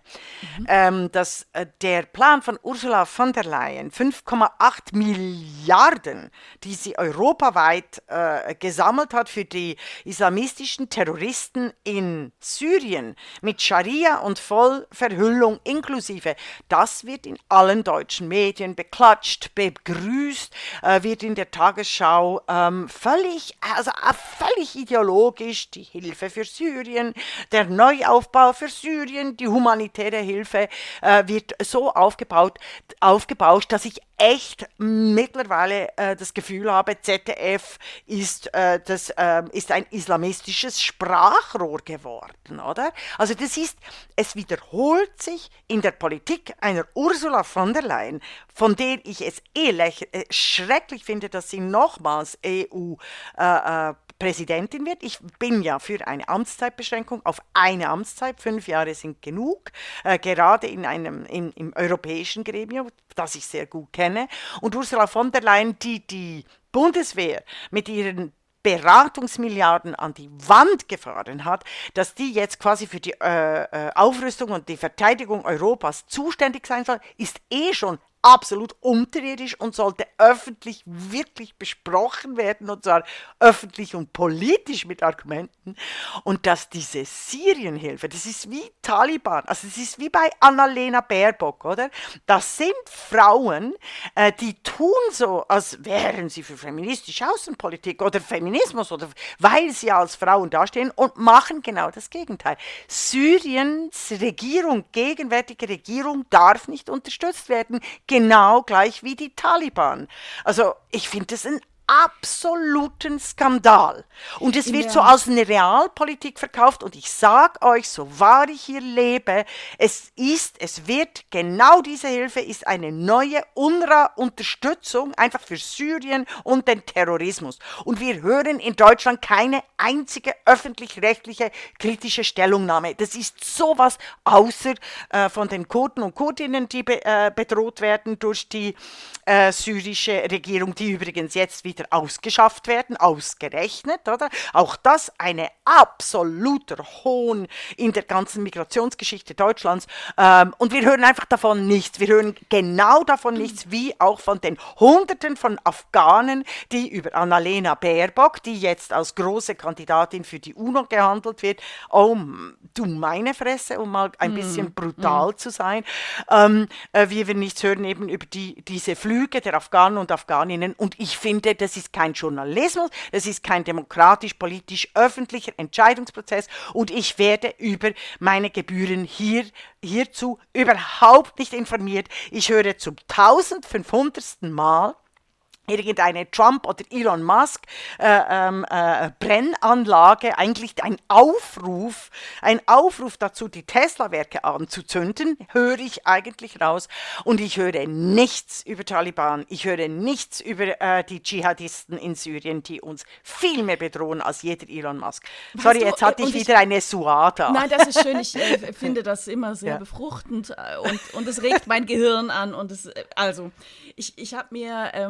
dass der Plan von Ursula von der Leyen, 5,8 Milliarden, die sie europaweit gesammelt hat für die islamistischen Terroristen in Syrien mit Scharia und Vollverhüllung inklusive, das wird in allen deutschen Medien beklatscht, begrüßt, wird in der Tagesschau völlig ideologisch, die Hilfe für Syrien, der Neuaufbau für Syrien, die humanitäre Hilfe wird so aufgebauscht, dass ich echt mittlerweile das Gefühl habe, ZDF ist ein islamistisches Sprachrohr geworden, oder? Also es wiederholt sich in der Politik einer Ursula von der Leyen, von der ich es schrecklich finde, dass sie nochmals EU-Präsidentin wird. Ich bin ja für eine Amtszeitbeschränkung auf eine Amtszeit. 5 Jahre sind genug, gerade im europäischen Gremium, das ich sehr gut kenne. Und Ursula von der Leyen, die Bundeswehr mit ihren Beratungsmilliarden an die Wand gefahren hat, dass die jetzt quasi für die Aufrüstung und die Verteidigung Europas zuständig sein soll, ist schon absolut unterirdisch und sollte öffentlich wirklich besprochen werden, und zwar öffentlich und politisch mit Argumenten. Und dass diese Syrienhilfe, das ist wie Taliban, also das ist wie bei Annalena Baerbock, oder? Das sind Frauen, die tun so, als wären sie für feministische Außenpolitik oder Feminismus, oder weil sie als Frauen dastehen, und machen genau das Gegenteil. Syriens Regierung, gegenwärtige Regierung, darf nicht unterstützt werden, genau gleich wie die Taliban. Also ich finde das einen absoluten Skandal. Und es wird so als eine Realpolitik verkauft, und ich sage euch, so wahr ich hier lebe, genau diese Hilfe ist eine neue UNRWA-Unterstützung einfach für Syrien und den Terrorismus. Und wir hören in Deutschland keine einzige öffentlich-rechtliche kritische Stellungnahme. Das ist sowas, außer von den Kurden und Kurdinnen, die bedroht werden durch die syrische Regierung, die übrigens jetzt wieder ausgeschafft werden, ausgerechnet, oder? Auch das eine absoluter Hohn in der ganzen Migrationsgeschichte Deutschlands. Und wir hören einfach davon nichts. Wir hören genau davon nichts, wie auch von den Hunderten von Afghanen, die über Annalena Baerbock, die jetzt als große Kandidatin für die UNO gehandelt wird, oh du meine Fresse, um mal ein bisschen brutal zu sein, wie wir nichts hören eben über diese Flüge der Afghanen und Afghaninnen. Und ich finde, das ist kein Journalismus, das ist kein demokratisch-politisch öffentlicher Entscheidungsprozess, und ich werde über meine Gebühren hierzu überhaupt nicht informiert. Ich höre zum 1500. Mal irgendeine Trump- oder Elon Musk Brennanlage, eigentlich ein Aufruf dazu, die Tesla-Werke anzuzünden, höre ich eigentlich raus. Und ich höre nichts über Taliban, ich höre nichts über die Dschihadisten in Syrien, die uns viel mehr bedrohen als jeder Elon Musk. Sorry, jetzt hatte ich wieder eine Suada. Nein, das ist schön. Ich finde das immer sehr befruchtend, und es regt mein Gehirn an. Und ich habe mir tatsächlich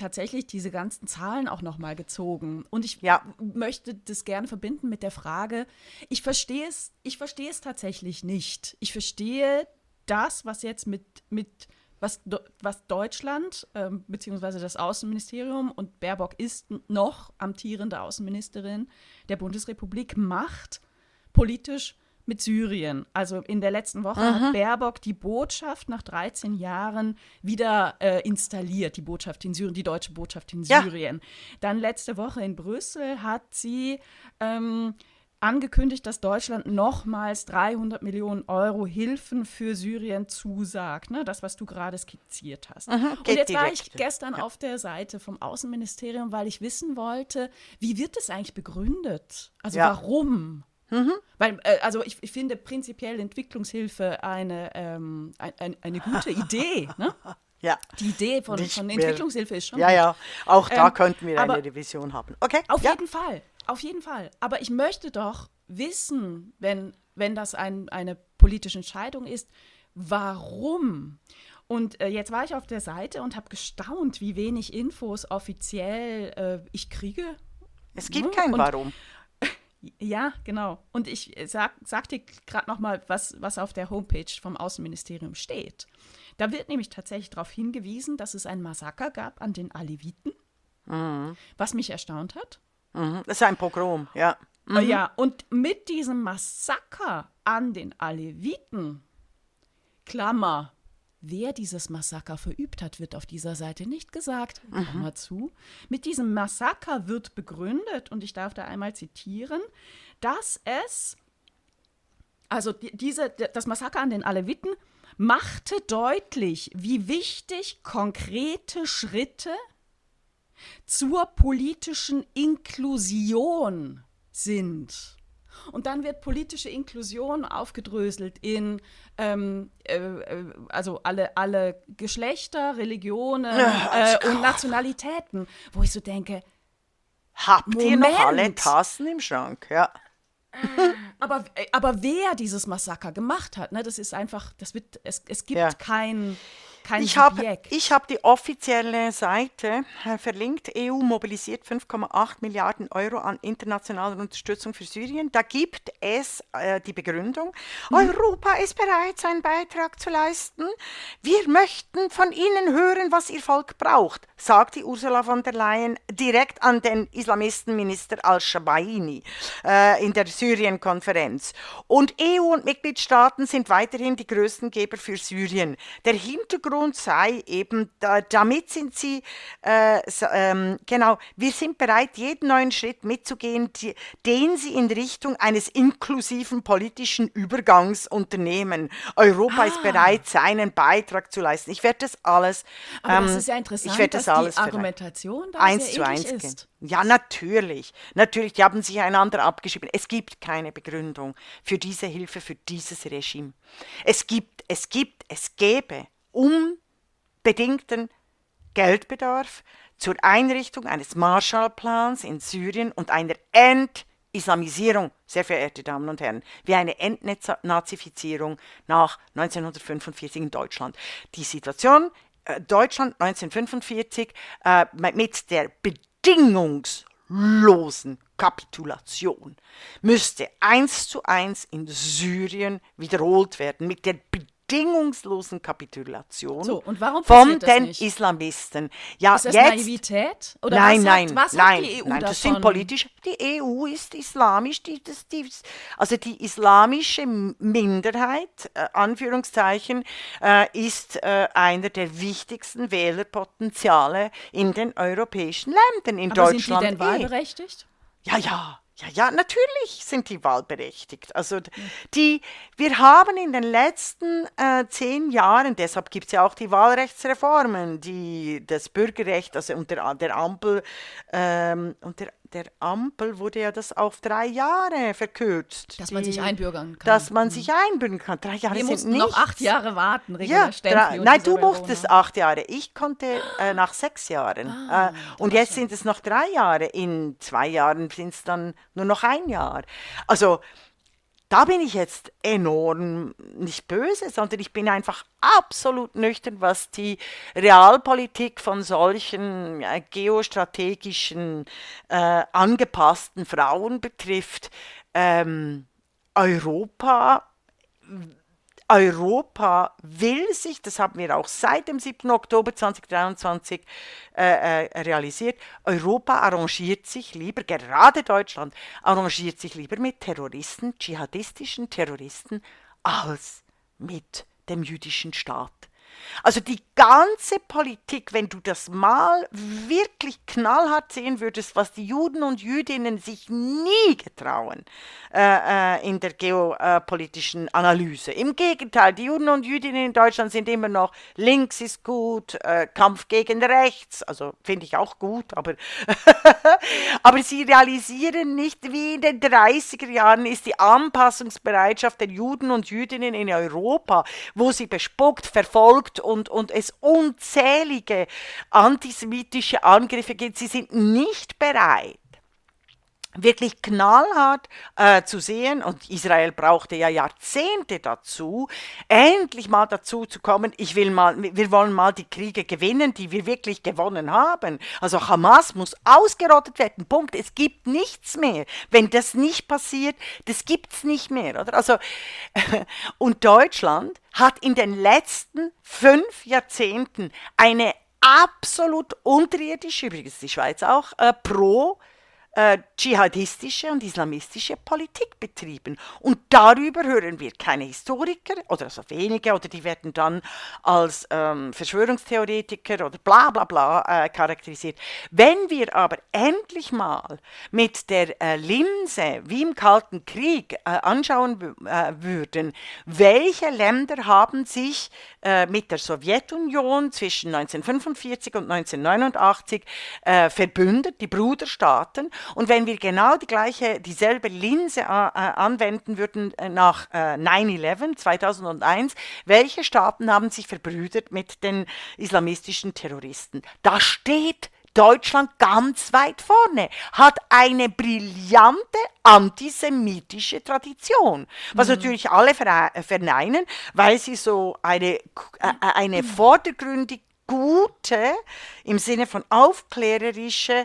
tatsächlich diese ganzen Zahlen auch nochmal gezogen. Und ich möchte das gerne verbinden mit der Frage, ich verstehe es tatsächlich nicht. Ich verstehe das, was jetzt was Deutschland beziehungsweise das Außenministerium, und Baerbock ist noch amtierende Außenministerin der Bundesrepublik, macht politisch mit Syrien. Also in der letzten Woche hat Baerbock die Botschaft nach 13 Jahren wieder installiert, die Botschaft in Syrien, die deutsche Botschaft in Syrien. Dann letzte Woche in Brüssel hat sie angekündigt, dass Deutschland nochmals 300 Millionen Euro Hilfen für Syrien zusagt. Ne? Das, was du gerade skizziert hast. Und jetzt war ich gestern auf der Seite vom Außenministerium, weil ich wissen wollte, wie wird das eigentlich begründet? Also warum? Weil, also ich finde prinzipiell Entwicklungshilfe eine gute Idee. Ne? Ja. Die Idee von Entwicklungshilfe ist schon gut. Ja, auch da könnten wir eine Revision haben. Okay. Auf jeden Fall. Aber ich möchte doch wissen, wenn das eine politische Entscheidung ist, warum? Und jetzt war ich auf der Seite und habe gestaunt, wie wenig Infos offiziell ich kriege. Es gibt kein Warum. Ja, genau. Und ich sag dir gerade noch mal, was auf der Homepage vom Außenministerium steht. Da wird nämlich tatsächlich darauf hingewiesen, dass es ein Massaker gab an den Aleviten, was mich erstaunt hat. Das ist ein Pogrom, ja. Ja, und mit diesem Massaker an den Aleviten, Klammer, wer dieses Massaker verübt hat, wird auf dieser Seite nicht gesagt, Klammer zu. Mit diesem Massaker wird begründet, und ich darf da einmal zitieren, dass das Massaker an den Aleviten machte deutlich, wie wichtig konkrete Schritte zur politischen Inklusion sind. Und dann wird politische Inklusion aufgedröselt in also alle Geschlechter, Religionen und Nationalitäten, wo ich so denke, habt ihr noch alle Tassen im Schrank? Ja. Aber wer dieses Massaker gemacht hat, ne, das ist einfach, es gibt kein Ich habe die offizielle Seite verlinkt. EU mobilisiert 5,8 Milliarden Euro an internationaler Unterstützung für Syrien. Da gibt es die Begründung, Europa ist bereit, seinen Beitrag zu leisten. Wir möchten von Ihnen hören, was Ihr Volk braucht, sagt die Ursula von der Leyen direkt an den Islamistenminister al-Shabaini in der Syrien-Konferenz. Und EU und Mitgliedstaaten sind weiterhin die größten Geber für Syrien. Der Hintergrund sei eben, damit sind sie, wir sind bereit, jeden neuen Schritt mitzugehen, den sie in Richtung eines inklusiven politischen Übergangs unternehmen. Europa ist bereit, seinen Beitrag zu leisten. Ich werde das alles, aber das ist ja interessant, dass die Argumentation da sehr ähnlich ist. Ja, natürlich. Natürlich, die haben sich einander abgeschrieben. Es gibt keine Begründung für diese Hilfe, für dieses Regime. Es gäbe unbedingten Geldbedarf zur Einrichtung eines Marshallplans in Syrien und einer Entislamisierung, sehr verehrte Damen und Herren, wie eine Entnazifizierung nach 1945 in Deutschland. Die Situation Deutschland 1945 mit der bedingungslosen Kapitulation müsste 1:1 in Syrien wiederholt werden, mit der bedingungslosen Kapitulation und warum von das den nicht? Islamisten. Ja, ist das jetzt, Naivität? Oder nein, was sagt die EU davon? Das sind politisch. Die EU ist islamisch, die islamische Minderheit, Anführungszeichen, ist einer der wichtigsten Wählerpotenziale in den europäischen Ländern. In Aber Deutschland sind die denn wahlberechtigt? Ja, natürlich sind die wahlberechtigt. Also wir haben in den letzten 10 Jahren, deshalb gibt es ja auch die Wahlrechtsreformen, das Bürgerrecht, also unter der Ampel, der Ampel wurde ja das auf 3 Jahre verkürzt. Dass man sich einbürgern kann. Dass man sich einbürgern kann. 3 Jahre Wir sind mussten nichts. noch 8 Jahre warten, Regula Stempfli. Nein, du musstest 8 Jahre. Ich konnte nach 6 Jahren. Und jetzt sind es noch 3 Jahre. In 2 Jahren sind es dann nur noch 1 Jahr. Also da bin ich jetzt enorm nicht böse, sondern ich bin einfach absolut nüchtern, was die Realpolitik von solchen geostrategischen angepassten Frauen betrifft. Europa will sich, das haben wir auch seit dem 7. Oktober 2023 realisiert, Europa arrangiert sich lieber, gerade Deutschland, arrangiert sich lieber mit Terroristen, dschihadistischen Terroristen, als mit dem jüdischen Staat. Also die ganze Politik, wenn du das mal wirklich knallhart sehen würdest, was die Juden und Jüdinnen sich nie getrauen in der geopolitischen Analyse. Im Gegenteil, die Juden und Jüdinnen in Deutschland sind immer noch, links ist gut, Kampf gegen rechts, also finde ich auch gut, aber, aber sie realisieren nicht, wie in den 30er Jahren ist die Anpassungsbereitschaft der Juden und Jüdinnen in Europa, wo sie bespuckt, verfolgt und es unzählige antisemitische Angriffe gibt. Sie sind nicht bereit, wirklich knallhart zu sehen, und Israel brauchte ja Jahrzehnte dazu, endlich mal dazu zu kommen, wir wollen mal die Kriege gewinnen, die wir wirklich gewonnen haben. Also Hamas muss ausgerottet werden, Punkt. Es gibt nichts mehr. Wenn das nicht passiert, das gibt es nicht mehr, oder? Also, und Deutschland hat in den letzten 5 Jahrzehnten eine absolut unterirdische, übrigens die Schweiz auch, dschihadistische und islamistische Politik betrieben. Und darüber hören wir keine Historiker oder so wenige, oder die werden dann als Verschwörungstheoretiker oder bla bla bla charakterisiert. Wenn wir aber endlich mal mit der Linse, wie im Kalten Krieg, anschauen würden, welche Länder haben sich mit der Sowjetunion zwischen 1945 und 1989 verbündet, die Bruderstaaten. Und wenn wir genau dieselbe Linse anwenden würden nach 9/11, 2001, welche Staaten haben sich verbrüdert mit den islamistischen Terroristen? Da steht Deutschland ganz weit vorne, hat eine brillante antisemitische Tradition, was natürlich alle verneinen, weil sie so eine vordergründig gute, im Sinne von aufklärerische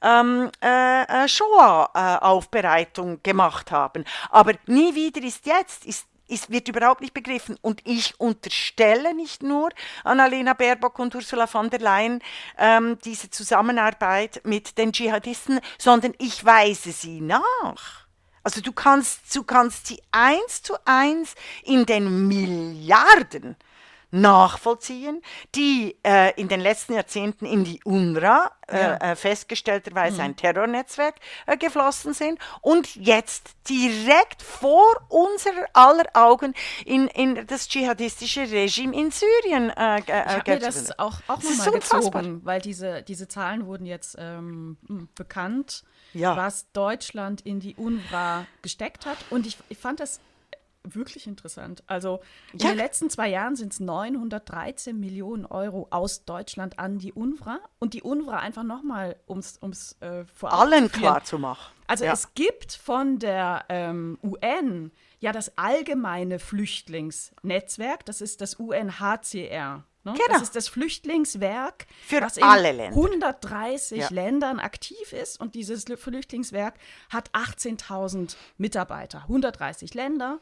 Shoah-Aufbereitung gemacht haben. Aber nie wieder wird überhaupt nicht begriffen. Und ich unterstelle nicht nur Annalena Baerbock und Ursula von der Leyen diese Zusammenarbeit mit den Dschihadisten, sondern ich weise sie nach. Also du kannst sie 1:1 in den Milliarden nachvollziehen, die in den letzten Jahrzehnten in die UNRWA festgestellterweise ein Terrornetzwerk geflossen sind und jetzt direkt vor unserer aller Augen in das dschihadistische Regime in Syrien ich habe mir das auch nochmal gezogen, weil diese Zahlen wurden jetzt bekannt, was Deutschland in die UNRWA gesteckt hat, und ich fand das wirklich interessant. Also in den letzten 2 Jahren sind es 913 Millionen Euro aus Deutschland an die UNRWA. Und die UNRWA einfach nochmal, ums vor allen klar zu machen. Also es gibt von der UN ja das allgemeine Flüchtlingsnetzwerk, das ist das UNHCR. Ne? Genau. Das ist das Flüchtlingswerk, das in alle Länder. 130 Ländern aktiv ist, und dieses Flüchtlingswerk hat 18.000 Mitarbeiter. 130 Länder.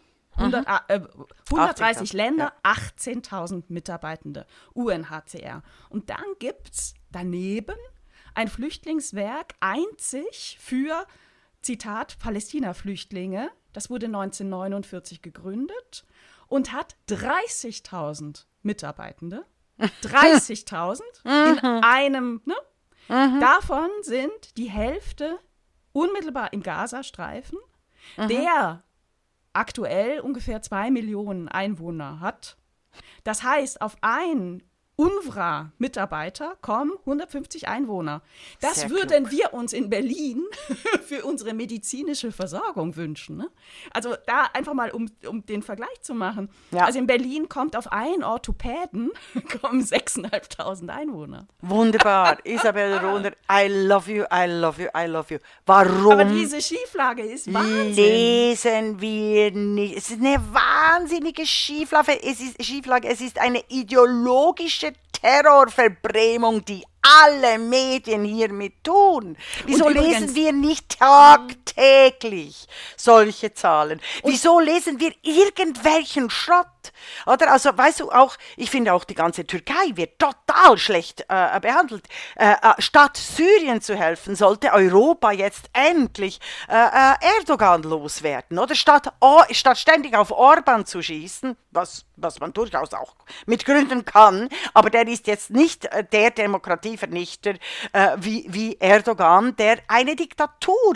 130 Länder, 18.000 Mitarbeitende, UNHCR. Und dann gibt es daneben ein Flüchtlingswerk einzig für, Zitat, Palästina-Flüchtlinge. Das wurde 1949 gegründet und hat 30.000 Mitarbeitende. 30.000 in einem, ne? Davon sind die Hälfte unmittelbar im Gazastreifen, der aktuell ungefähr 2 Millionen Einwohner hat. Das heißt, auf ein UNRWA-Mitarbeiter, 150 Einwohner. Das Sehr würden klug. wir uns in Berlin für unsere medizinische Versorgung wünschen. Ne? Also da einfach mal, um den Vergleich zu machen. Ja. Also in Berlin kommt auf einen Orthopäden kommen 6.500 Einwohner. Wunderbar. Isabel Rohner, I love you, I love you, I love you. Warum Aber diese Schieflage ist Wahnsinn. lesen wir nicht? Es ist eine wahnsinnige Schieflage. Es ist eine ideologische Terrorverbrämung, die alle Medien hiermit tun. Wieso Und übrigens- lesen wir nicht tagtäglich solche Zahlen? Wieso lesen wir irgendwelchen Schrott? Oder? Also, weißt du, auch, ich finde auch die ganze Türkei wird total schlecht behandelt. Statt Syrien zu helfen, sollte Europa jetzt endlich Erdogan loswerden. Oder? Statt ständig auf Orban zu schießen, was man durchaus auch mit Gründen kann, aber der ist jetzt nicht der Demokratievernichter wie Erdogan, der eine Diktatur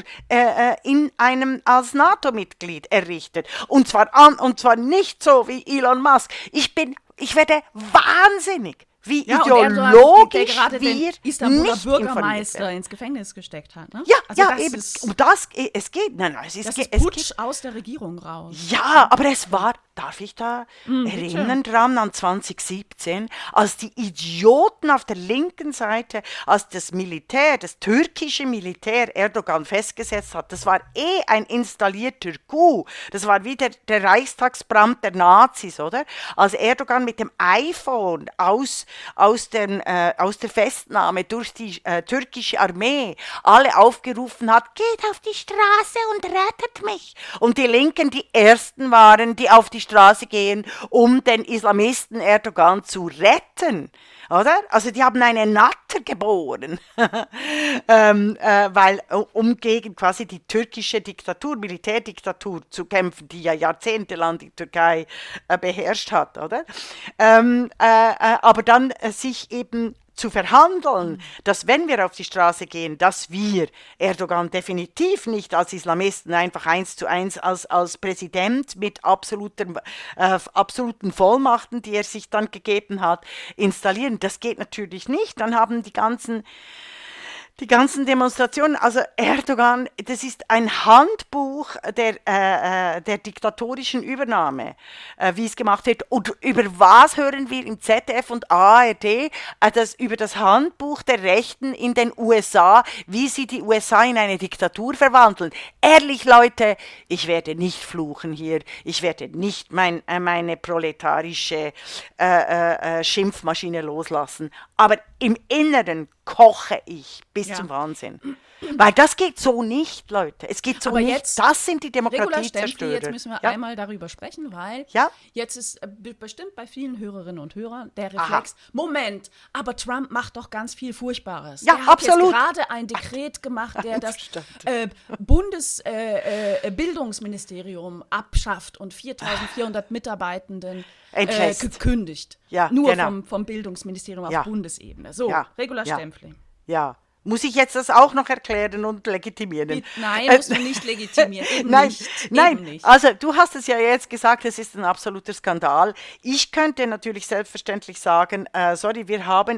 als NATO-Mitglied errichtet. Und zwar nicht so wie Elon Musk. Ich werde wahnsinnig, wie Ja, und Erdogan, der ideologisch gerade den wir Istanbuler nicht informiert Bürgermeister werden. ins Gefängnis gesteckt hat. Ne? Ja, also ja, das eben. Ist, Es geht. Nein, es das geht. ist Putsch aus der Regierung raus. Ja, aber es war, darf ich da erinnern dran an 2017, als die Idioten auf der linken Seite, als das türkische Militär Erdogan festgesetzt hat, das war ein installierter Coup. Das war wie der Reichstagsbrand der Nazis, oder? Als Erdogan mit dem iPhone aus der Festnahme durch die türkische Armee alle aufgerufen hat, geht auf die Straße und rettet mich. Und die Linken die Ersten waren, die auf die Straße gehen, um den Islamisten Erdogan zu retten. Oder? Also die haben eine Natter geboren, um gegen quasi die türkische Diktatur, Militärdiktatur zu kämpfen, die ja jahrzehntelang die Türkei beherrscht hat, oder? Aber dann sich eben zu verhandeln, dass wenn wir auf die Straße gehen, dass wir Erdogan definitiv nicht als Islamisten einfach 1:1 als Präsident mit absoluten Vollmachten, die er sich dann gegeben hat, installieren. Das geht natürlich nicht. Dann haben die ganzen Demonstrationen, also Erdogan, das ist ein Handbuch der diktatorischen Übernahme, wie es gemacht wird. Und über was hören wir im ZDF und ARD? Über das Handbuch der Rechten in den USA, wie sie die USA in eine Diktatur verwandeln. Ehrlich, Leute, ich werde nicht fluchen hier. Ich werde nicht meine proletarische Schimpfmaschine loslassen. Aber im Inneren koche ich bis zum Wahnsinn. Weil das geht so nicht, Leute. Es geht so Aber nicht. jetzt, Das sind die Regula Stempfli, Demokratiezerstörer. jetzt müssen wir einmal darüber sprechen, weil jetzt ist bestimmt bei vielen Hörerinnen und Hörern der Reflex, Moment, aber Trump macht doch ganz viel Furchtbares. Ja, der hat absolut. jetzt gerade ein Dekret gemacht, der das Bundesbildungsministerium abschafft und 4.400 Mitarbeitenden gekündigt. Ja, Nur genau. vom Bildungsministerium auf Bundesebene. So, Regula Stempfli. Ja. Muss ich jetzt das auch noch erklären und legitimieren? Nein, musst du nicht legitimieren. Eben Nein, nicht. nein. Eben nicht. Also du hast es ja jetzt gesagt, es ist ein absoluter Skandal. Ich könnte natürlich selbstverständlich sagen, wir haben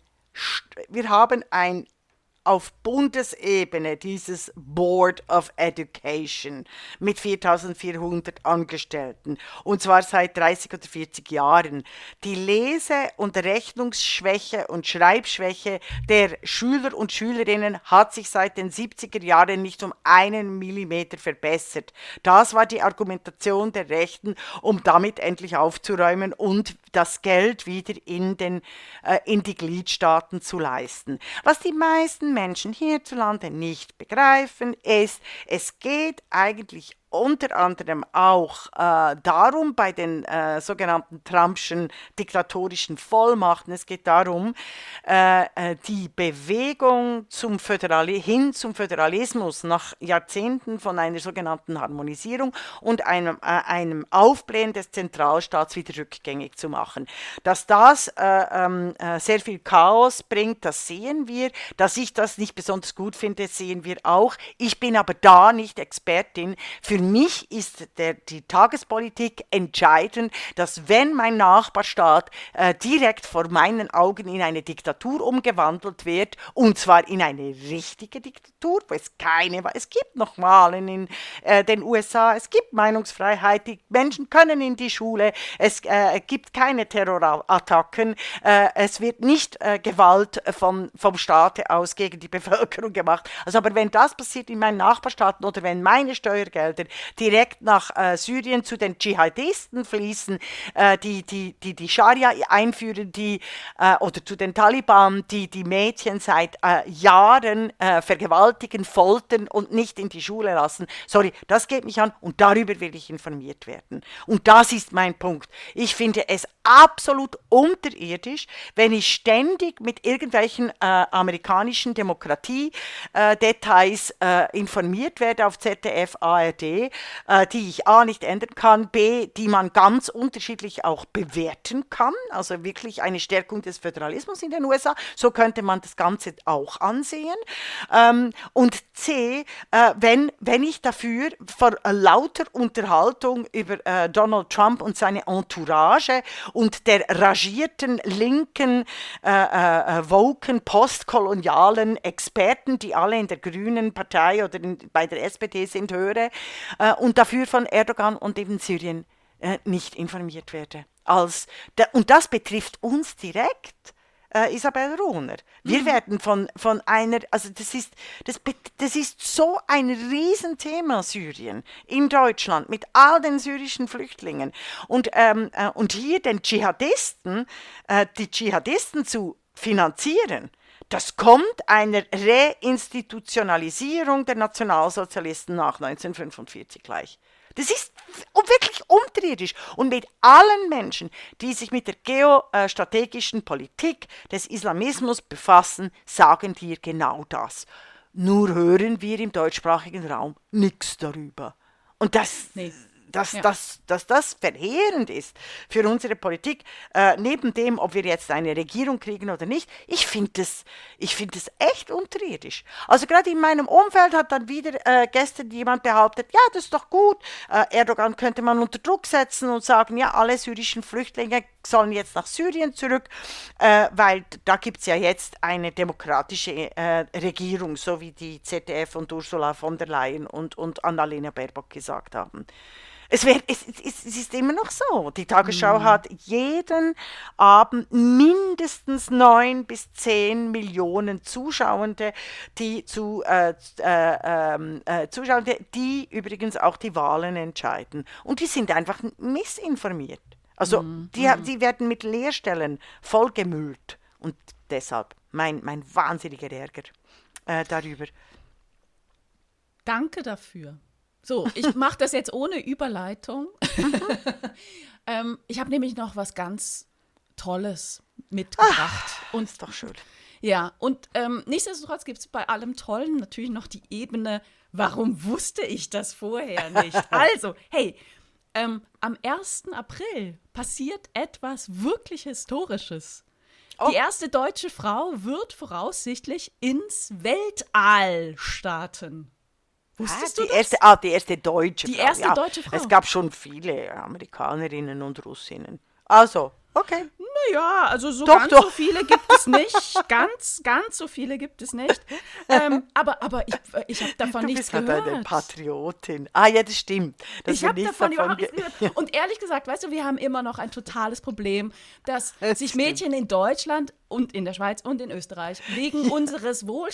auf Bundesebene dieses Board of Education mit 4.400 Angestellten, und zwar seit 30 oder 40 Jahren. Die Lese- und Rechnungsschwäche und Schreibschwäche der Schüler und Schülerinnen hat sich seit den 70er Jahren nicht um einen Millimeter verbessert. Das war die Argumentation der Rechten, um damit endlich aufzuräumen und das Geld wieder in die Gliedstaaten zu leisten. Was die meisten Menschen hierzulande nicht begreifen, ist, es geht eigentlich unter anderem auch darum, bei den sogenannten Trumpschen diktatorischen Vollmachten, es geht darum, die Bewegung hin zum Föderalismus nach Jahrzehnten von einer sogenannten Harmonisierung und einem Aufblähen des Zentralstaats wieder rückgängig zu machen. Dass das sehr viel Chaos bringt, das sehen wir. Dass ich das nicht besonders gut finde, sehen wir auch. Ich bin aber da nicht Expertin. Für mich ist die Tagespolitik entscheidend, dass wenn mein Nachbarstaat direkt vor meinen Augen in eine Diktatur umgewandelt wird, und zwar in eine richtige Diktatur, wo es gibt noch Wahlen in den USA, es gibt Meinungsfreiheit, die Menschen können in die Schule, es gibt keine Terrorattacken, es wird nicht Gewalt vom Staate aus gegen die Bevölkerung gemacht. Also aber wenn das passiert in meinen Nachbarstaaten oder wenn meine Steuergelder direkt nach Syrien zu den Dschihadisten fließen, die Scharia einführen, oder zu den Taliban, die Mädchen seit Jahren vergewaltigen, foltern und nicht in die Schule lassen. Sorry, das geht mich an und darüber will ich informiert werden. Und das ist mein Punkt. Ich finde es absolut unterirdisch, wenn ich ständig mit irgendwelchen amerikanischen Demokratie-Details informiert werde auf ZDF, ARD, die ich A nicht ändern kann, B, die man ganz unterschiedlich auch bewerten kann, also wirklich eine Stärkung des Föderalismus in den USA, so könnte man das Ganze auch ansehen. Und C, wenn ich dafür vor lauter Unterhaltung über Donald Trump und seine Entourage und der ragierten linken, woken, postkolonialen Experten, die alle in der Grünen Partei oder bei der SPD sind, höre und dafür von Erdogan und eben Syrien nicht informiert werde. Und das betrifft uns direkt. Isabel Rohner. Wir werden von einer, also das ist so ein Riesenthema, Syrien, in Deutschland, mit all den syrischen Flüchtlingen. Und hier den die Dschihadisten zu finanzieren, das kommt einer Reinstitutionalisierung der Nationalsozialisten nach 1945 gleich. Das ist wirklich unterirdisch. Und mit allen Menschen, die sich mit der geostrategischen Politik des Islamismus befassen, sagen dir genau das. Nur hören wir im deutschsprachigen Raum nichts darüber. Und dass das verheerend ist für unsere Politik, neben dem, ob wir jetzt eine Regierung kriegen oder nicht, ich finde das echt unterirdisch. Also gerade in meinem Umfeld hat dann wieder gestern jemand behauptet, ja, das ist doch gut, Erdogan könnte man unter Druck setzen und sagen, ja, alle syrischen Flüchtlinge sollen jetzt nach Syrien zurück, weil da gibt es ja jetzt eine demokratische Regierung, so wie die ZDF und Ursula von der Leyen und Annalena Baerbock gesagt haben. Es ist immer noch so. Die Tagesschau hat jeden Abend mindestens 9 bis 10 Millionen Zuschauende, die die übrigens auch die Wahlen entscheiden. Und die sind einfach missinformiert. Also die werden mit Leerstellen vollgemüllt. Und deshalb mein wahnsinniger Ärger darüber. Danke dafür. So, ich mache das jetzt ohne Überleitung. Ich habe nämlich noch was ganz Tolles mitgebracht. Und ist doch schön. Ja, und nichtsdestotrotz gibt es bei allem Tollen natürlich noch die Ebene, warum wusste ich das vorher nicht? Also, hey, am 1. April passiert etwas wirklich Historisches. Die erste deutsche Frau wird voraussichtlich ins Weltall starten. Wusstest du das? Die erste deutsche Frau. Die erste deutsche Frau. Es gab schon viele Amerikanerinnen und Russinnen. Also, okay. Naja, also so so viele gibt es nicht. Ganz so viele gibt es nicht. Aber ich habe davon nichts gehört. Du bist eine Patriotin. Ah ja, das stimmt. Ich habe davon überhaupt nichts gehört. Und ehrlich gesagt, weißt du, wir haben immer noch ein totales Problem, dass sich Mädchen in Deutschland und in der Schweiz und in Österreich wegen unserer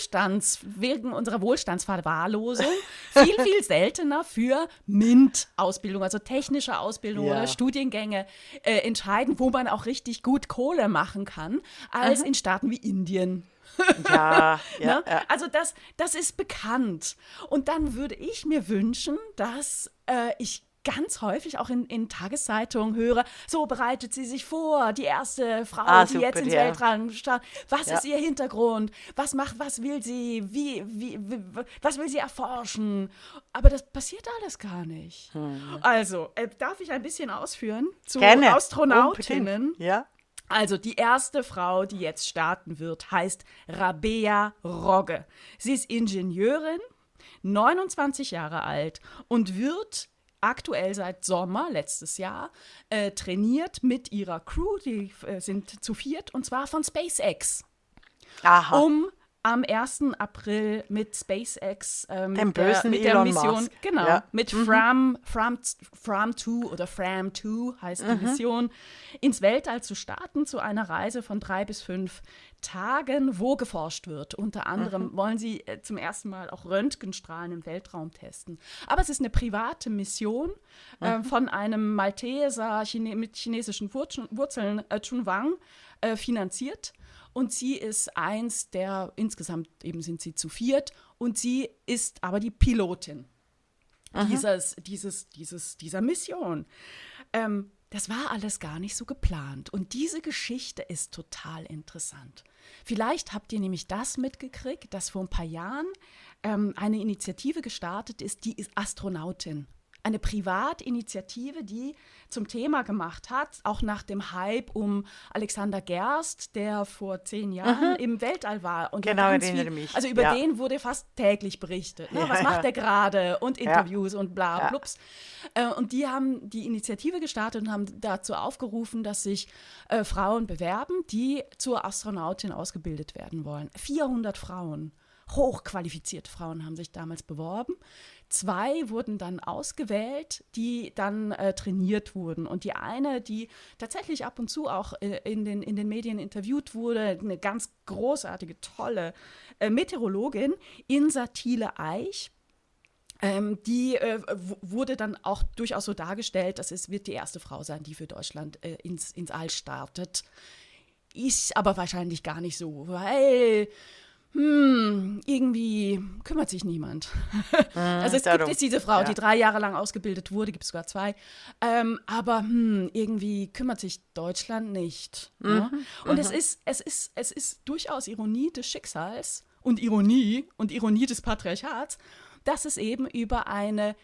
Wohlstandsverwahrlosung viel seltener für MINT-Ausbildung, also technische Ausbildung oder Studiengänge entscheiden, wo man auch richtig gut Kohle machen kann, als in Staaten wie Indien. Ja. Also das ist bekannt. Und dann würde ich mir wünschen, dass ich ganz häufig auch in Tageszeitungen höre, so bereitet sie sich vor, die erste Frau, die jetzt ins Weltraum startet. Was ist ihr Hintergrund? Was will sie? Was will sie erforschen? Aber das passiert alles gar nicht. Also, darf ich ein bisschen ausführen zu Astronautinnen? Unbedingt. Ja. Also die erste Frau, die jetzt starten wird, heißt Rabea Rogge. Sie ist Ingenieurin. 29 Jahre alt und wird aktuell seit Sommer letztes Jahr trainiert mit ihrer Crew, die sind zu viert, und zwar von SpaceX. Aha. Um am 1. April mit SpaceX, mit der Mission, Musk. genau, Ja. mit Fram2 oder Fram2 heißt die Mission, ins Weltall zu starten, zu einer Reise von 3 bis 5 Tagen, wo geforscht wird. Unter anderem wollen sie zum ersten Mal auch Röntgenstrahlen im Weltraum testen. Aber es ist eine private Mission von einem Malteser mit chinesischen Wurzeln, Chun Wang, finanziert. Und sie ist eins der, insgesamt eben sind sie zu viert, und sie ist aber die Pilotin dieser Mission. Das war alles gar nicht so geplant. Und diese Geschichte ist total interessant. Vielleicht habt ihr nämlich das mitgekriegt, dass vor ein paar Jahren eine Initiative gestartet ist, die ist Astronautin. Eine Privatinitiative, die zum Thema gemacht hat, auch nach dem Hype um Alexander Gerst, der vor 10 Jahren im Weltall war. Und genau, erinnere mich. Also über den wurde fast täglich berichtet. Ne? Was macht der gerade? Und Interviews und bla, blups. Und die haben die Initiative gestartet und haben dazu aufgerufen, dass sich Frauen bewerben, die zur Astronautin ausgebildet werden wollen. 400 Frauen. Hochqualifizierte Frauen haben sich damals beworben. 2 wurden dann ausgewählt, die dann trainiert wurden. Und die eine, die tatsächlich ab und zu auch in den Medien interviewt wurde, eine ganz großartige, tolle Meteorologin, Insa Thiele-Eich, die wurde dann auch durchaus so dargestellt, dass es wird die erste Frau sein, die für Deutschland ins All startet. Ist aber wahrscheinlich gar nicht so, weil irgendwie kümmert sich niemand. Also es gibt jetzt diese Frau, die 3 Jahre lang ausgebildet wurde, gibt es sogar 2, aber irgendwie kümmert sich Deutschland nicht. Ja? Und es ist durchaus Ironie des Schicksals und Ironie des Patriarchats, dass es eben über eine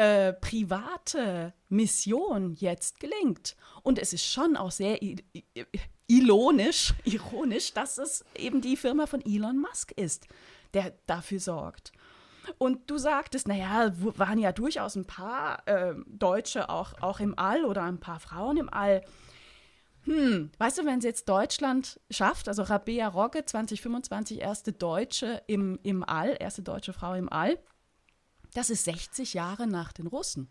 private Mission jetzt gelingt. Und es ist schon auch sehr ironisch, dass es eben die Firma von Elon Musk ist, der dafür sorgt. Und du sagtest, naja, waren ja durchaus ein paar Deutsche auch im All oder ein paar Frauen im All. Weißt du, wenn es jetzt Deutschland schafft, also Rabea Rogge 2025 erste Deutsche im All, erste deutsche Frau im All, das ist 60 Jahre nach den Russen.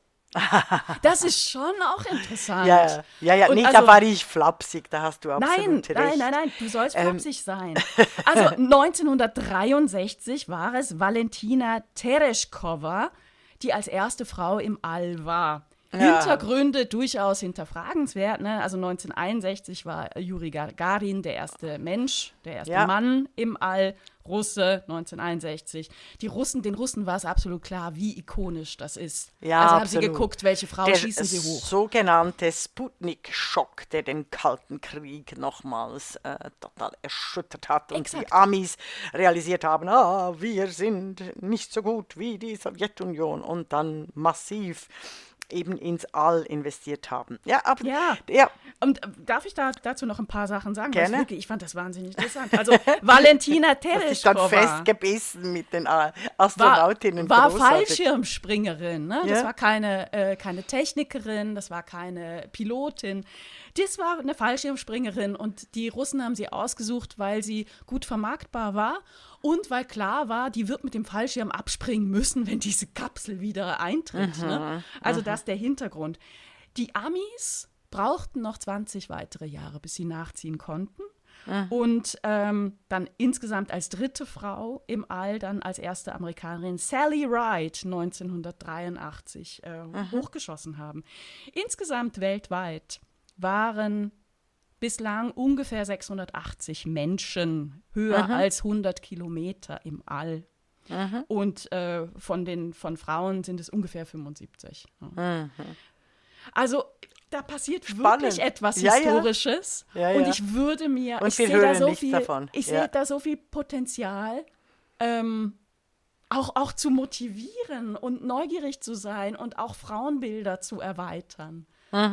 Das ist schon auch interessant. Ja, nee, da war ich flapsig, da hast du absolut recht. Nein, du sollst flapsig sein. Also 1963 war es Valentina Tereshkova, die als erste Frau im All war. Hintergründe durchaus hinterfragenswert. Ne? Also 1961 war Juri Gagarin der erste Mensch, der erste Mann im All, Russe, 1961. Den Russen war es absolut klar, wie ikonisch das ist. Ja, also absolut. haben sie geguckt, welche Frau schießen sie hoch. Der sogenannte Sputnik-Schock, der den Kalten Krieg nochmals total erschüttert hat. Und die Amis realisiert haben, wir sind nicht so gut wie die Sowjetunion. Und dann massiv eben ins All investiert haben. Ja. Und darf ich dazu noch ein paar Sachen sagen? Gerne. Ich fand das wahnsinnig interessant. Also Valentina Tereshkova ist dann festgebissen mit den Astronautinnen. War Fallschirmspringerin. Ne? Das war keine Technikerin, das war keine Pilotin. Das war eine Fallschirmspringerin und die Russen haben sie ausgesucht, weil sie gut vermarktbar war und weil klar war, die wird mit dem Fallschirm abspringen müssen, wenn diese Kapsel wieder eintritt. Ne? Also das ist der Hintergrund. Die Amis brauchten noch 20 weitere Jahre, bis sie nachziehen konnten. Und dann insgesamt als dritte Frau im All, dann als erste Amerikanerin Sally Ride 1983 hochgeschossen haben. Insgesamt weltweit waren bislang ungefähr 680 Menschen höher als 100 Kilometer im All. Und von Frauen sind es ungefähr 75. Also da passiert wirklich etwas Historisches. Und ich würde mir, ich sehe da so viel Potenzial, auch zu motivieren und neugierig zu sein und auch Frauenbilder zu erweitern.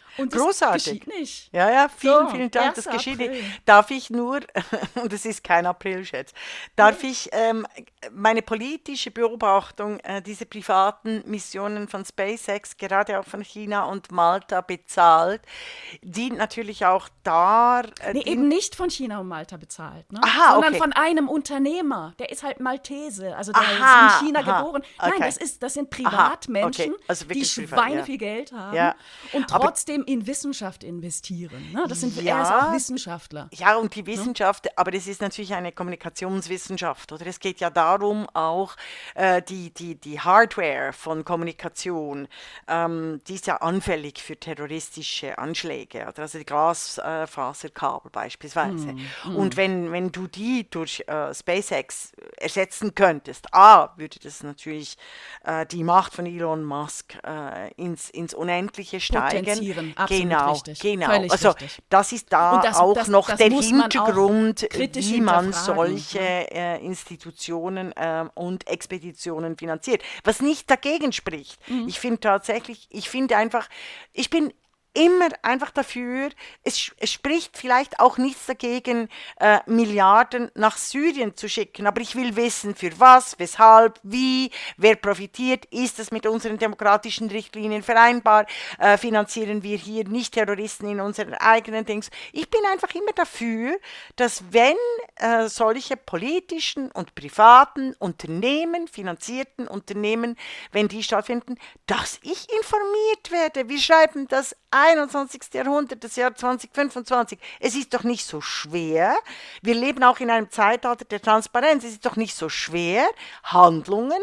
Und großartig. Das geschieht nicht. Ja, vielen Dank, das geschieht nicht. Darf ich nur, und es ist kein Aprilscherz, darf ich meine politische Beobachtung dieser privaten Missionen von SpaceX, gerade auch von China und Malta bezahlt, dient natürlich auch da... eben nicht von China und Malta bezahlt, ne? Aha, sondern okay. von einem Unternehmer, der ist halt Maltese, also der ist in China geboren. Nein, Okay. das sind Privatmenschen, Okay. Also die wirklich privat, Schweine viel Geld haben und trotzdem in Wissenschaft investieren. Ne? Er ist auch Wissenschaftler. Ja, und die Wissenschaft, aber das ist natürlich eine Kommunikationswissenschaft, oder? Es geht ja darum, auch die Hardware von Kommunikation, die ist ja anfällig für terroristische Anschläge, oder? Also die Glasfaserkabel beispielsweise. Und wenn du die durch SpaceX ersetzen könntest, würde das natürlich die Macht von Elon Musk ins Unendliche steigen. Potenzieren, absolut richtig. Genau. Völlig also richtig. das ist da auch noch der Hintergrund, wie man hinterfragen, solche Institutionen und Expeditionen finanziert. Was nicht dagegen spricht. Ich finde einfach, ich bin immer einfach dafür, es spricht vielleicht auch nichts dagegen, Milliarden nach Syrien zu schicken, aber ich will wissen, für was, weshalb, wie, wer profitiert, ist es mit unseren demokratischen Richtlinien vereinbar, finanzieren wir hier nicht Terroristen in unseren eigenen Dings. Ich bin einfach immer dafür, dass wenn solche politischen und privaten Unternehmen, finanzierten Unternehmen, wenn die stattfinden, dass ich informiert werde. Wir schreiben das 21. Jahrhundert, das Jahr 2025. Es ist doch nicht so schwer. Wir leben auch in einem Zeitalter der Transparenz. Es ist doch nicht so schwer, Handlungen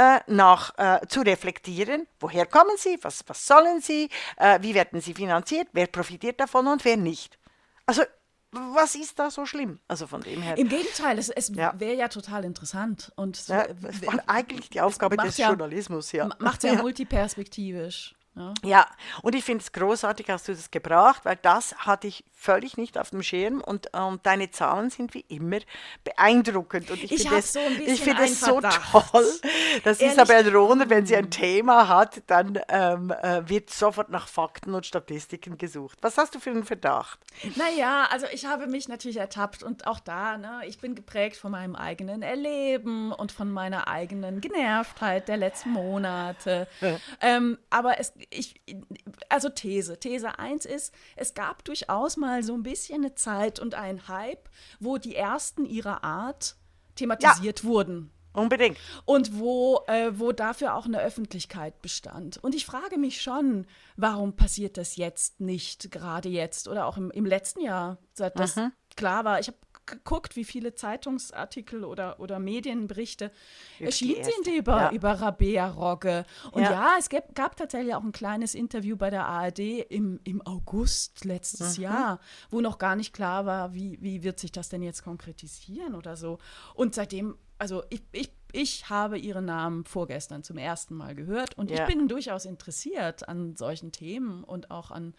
zu reflektieren. Woher kommen sie? Was sollen sie? Wie werden sie finanziert? Wer profitiert davon und wer nicht? Also, was ist da so schlimm? Also von dem her. Im Gegenteil, es wäre ja total interessant. Und das war eigentlich die Aufgabe des Journalismus. Macht es ja multiperspektivisch. Ja, und ich finde es großartig, hast du das gebracht, weil das hatte ich völlig nicht auf dem Schirm und deine Zahlen sind wie immer beeindruckend und ich finde es so toll, dass Isabel Rohner, wenn sie ein Thema hat, dann wird sofort nach Fakten und Statistiken gesucht. Was hast du für einen Verdacht? Naja, also ich habe mich natürlich ertappt und auch da, ich bin geprägt von meinem eigenen Erleben und von meiner eigenen Genervtheit der letzten Monate. Aber These 1 ist, es gab durchaus mal so ein bisschen eine Zeit und einen Hype, wo die ersten ihrer Art thematisiert wurden. Unbedingt. Und wo dafür auch eine Öffentlichkeit bestand. Und ich frage mich schon, warum passiert das jetzt nicht, gerade jetzt oder auch im letzten Jahr, seit das klar war. Ich habe geguckt, wie viele Zeitungsartikel oder Medienberichte erschienen sind über Rabea Rogge. Und es gab tatsächlich auch ein kleines Interview bei der ARD im August letztes Jahr, wo noch gar nicht klar war, wie wird sich das denn jetzt konkretisieren oder so. Und seitdem, also ich habe ihren Namen vorgestern zum ersten Mal gehört und ich bin durchaus interessiert an solchen Themen und auch an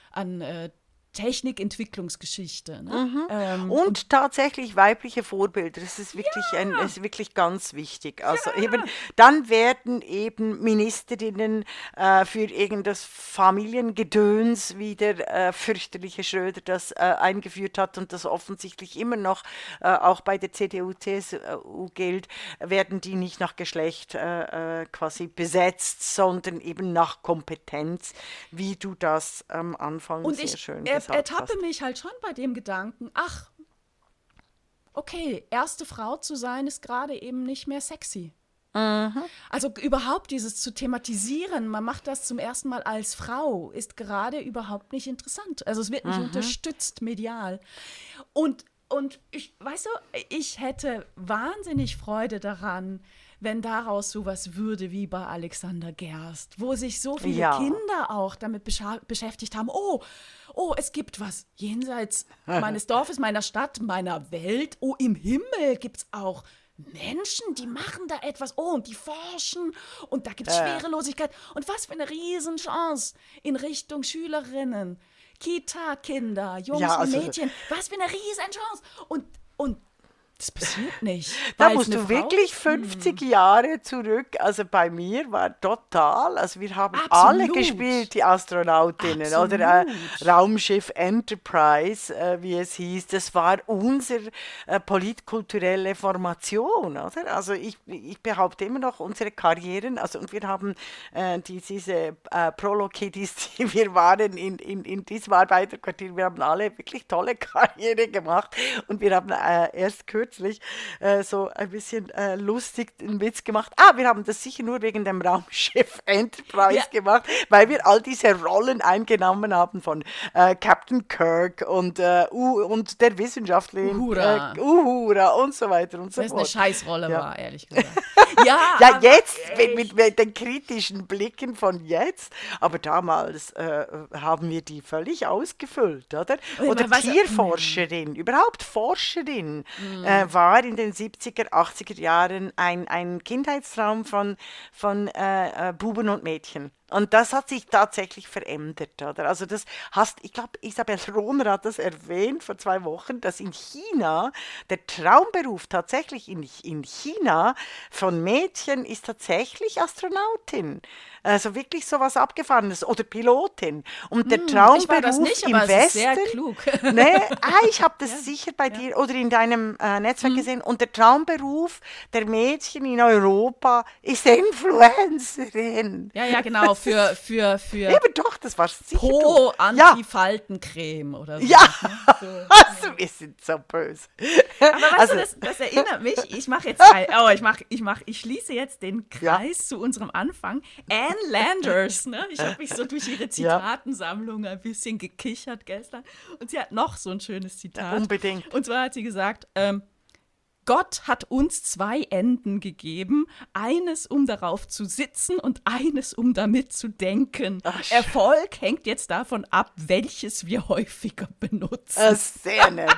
Technikentwicklungsgeschichte. Ne? Und tatsächlich weibliche Vorbilder. Das ist wirklich, ist wirklich ganz wichtig. Also dann werden eben Ministerinnen für irgendein Familiengedöns, wie der fürchterliche Schröder das eingeführt hat und das offensichtlich immer noch auch bei der CDU, CSU gilt, werden die nicht nach Geschlecht quasi besetzt, sondern eben nach Kompetenz, wie du das am Anfang sehr schön gesagt hast. Ich ertappe mich halt schon bei dem Gedanken, okay, erste Frau zu sein ist gerade eben nicht mehr sexy. Also überhaupt dieses zu thematisieren, man macht das zum ersten Mal als Frau, ist gerade überhaupt nicht interessant. Also es wird nicht unterstützt medial. Und ich hätte wahnsinnig Freude daran, wenn daraus sowas würde wie bei Alexander Gerst, wo sich so viele Kinder auch damit beschäftigt haben, es gibt was jenseits meines Dorfes, meiner Stadt, meiner Welt, im Himmel gibt es auch Menschen, die machen da etwas, und die forschen und da gibt es Schwerelosigkeit und was für eine Riesenchance in Richtung Schülerinnen, Kita-Kinder, Jungs und Mädchen, was für eine Riesenchance und Das passiert nicht. Da musst du wirklich 50 Jahre zurück. Also bei mir war total, also wir haben alle gespielt, die Astronautinnen. Oder Raumschiff Enterprise, wie es hieß. Das war unsere politkulturelle Formation. Oder? Also ich behaupte immer noch unsere Karrieren, also und wir haben diese Prolo-Kiddies, die wir waren in diesem Arbeiterquartier, wir haben alle wirklich tolle Karriere gemacht und wir haben erst kürzlich so ein bisschen lustig einen Witz gemacht. Wir haben das sicher nur wegen dem Raumschiff Enterprise gemacht, weil wir all diese Rollen eingenommen haben von Captain Kirk und der Wissenschaftlerin Uhura und so weiter und so fort. Das eine Scheißrolle war, ehrlich gesagt. Jetzt mit den kritischen Blicken von jetzt, aber damals haben wir die völlig ausgefüllt, oder? Oder Tierforscherin, überhaupt Forscherin, war in den 70er, 80er Jahren ein Kindheitstraum von Buben und Mädchen. Und das hat sich tatsächlich verändert, oder? Also ich glaube, Isabel Rohner hat das erwähnt vor 2 Wochen, dass in China der Traumberuf tatsächlich in China von Mädchen ist tatsächlich Astronautin. Also wirklich sowas Abgefahrenes oder Pilotin. Und der Traumberuf ich war das nicht, im aber Westen, es ist sehr klug. Ich habe das sicher bei dir oder in deinem Netzwerk gesehen. Und der Traumberuf der Mädchen in Europa ist Influencerin. Ja, genau. Für Eben doch, das war sicher Po-Anti-Faltencreme oder so. Ja, also wir sind so böse. Aber weißt du, das erinnert mich, ich schließe jetzt den Kreis zu unserem Anfang. Anne Landers, ne? Ich habe mich so durch ihre Zitatensammlung ein bisschen gekichert gestern. Und sie hat noch so ein schönes Zitat. Ja, unbedingt. Und zwar hat sie gesagt, Gott hat uns 2 Enden gegeben, eines, um darauf zu sitzen und eines, um damit zu denken. Erfolg hängt jetzt davon ab, welches wir häufiger benutzen. Sehr nett,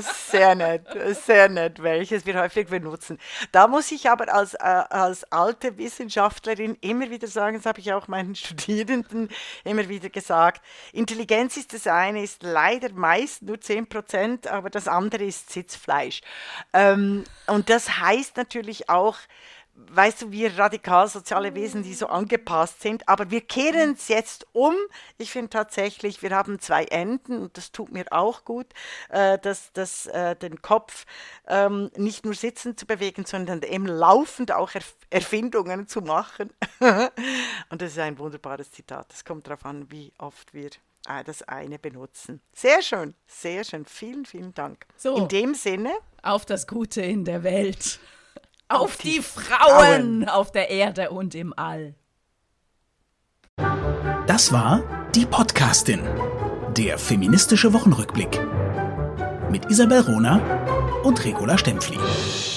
sehr nett, welches wir häufig benutzen. Da muss ich aber als alte Wissenschaftlerin immer wieder sagen, das habe ich auch meinen Studierenden immer wieder gesagt, Intelligenz ist das eine, ist leider meist nur 10%, aber das andere ist Sitzfleisch. Und das heißt natürlich auch, weißt du, wir radikal soziale Wesen, die so angepasst sind, aber wir kehren es jetzt um. Ich finde tatsächlich, wir haben 2 Enden und das tut mir auch gut, den Kopf nicht nur sitzend zu bewegen, sondern eben laufend auch Erfindungen zu machen. Und das ist ein wunderbares Zitat. Es kommt darauf an, wie oft wir das eine benutzen. Sehr schön, sehr schön. Vielen, vielen Dank. So, in dem Sinne. Auf das Gute in der Welt. Auf die Frauen auf der Erde und im All. Das war die Podcastin, der feministische Wochenrückblick. Mit Isabel Rohner und Regula Stempfli.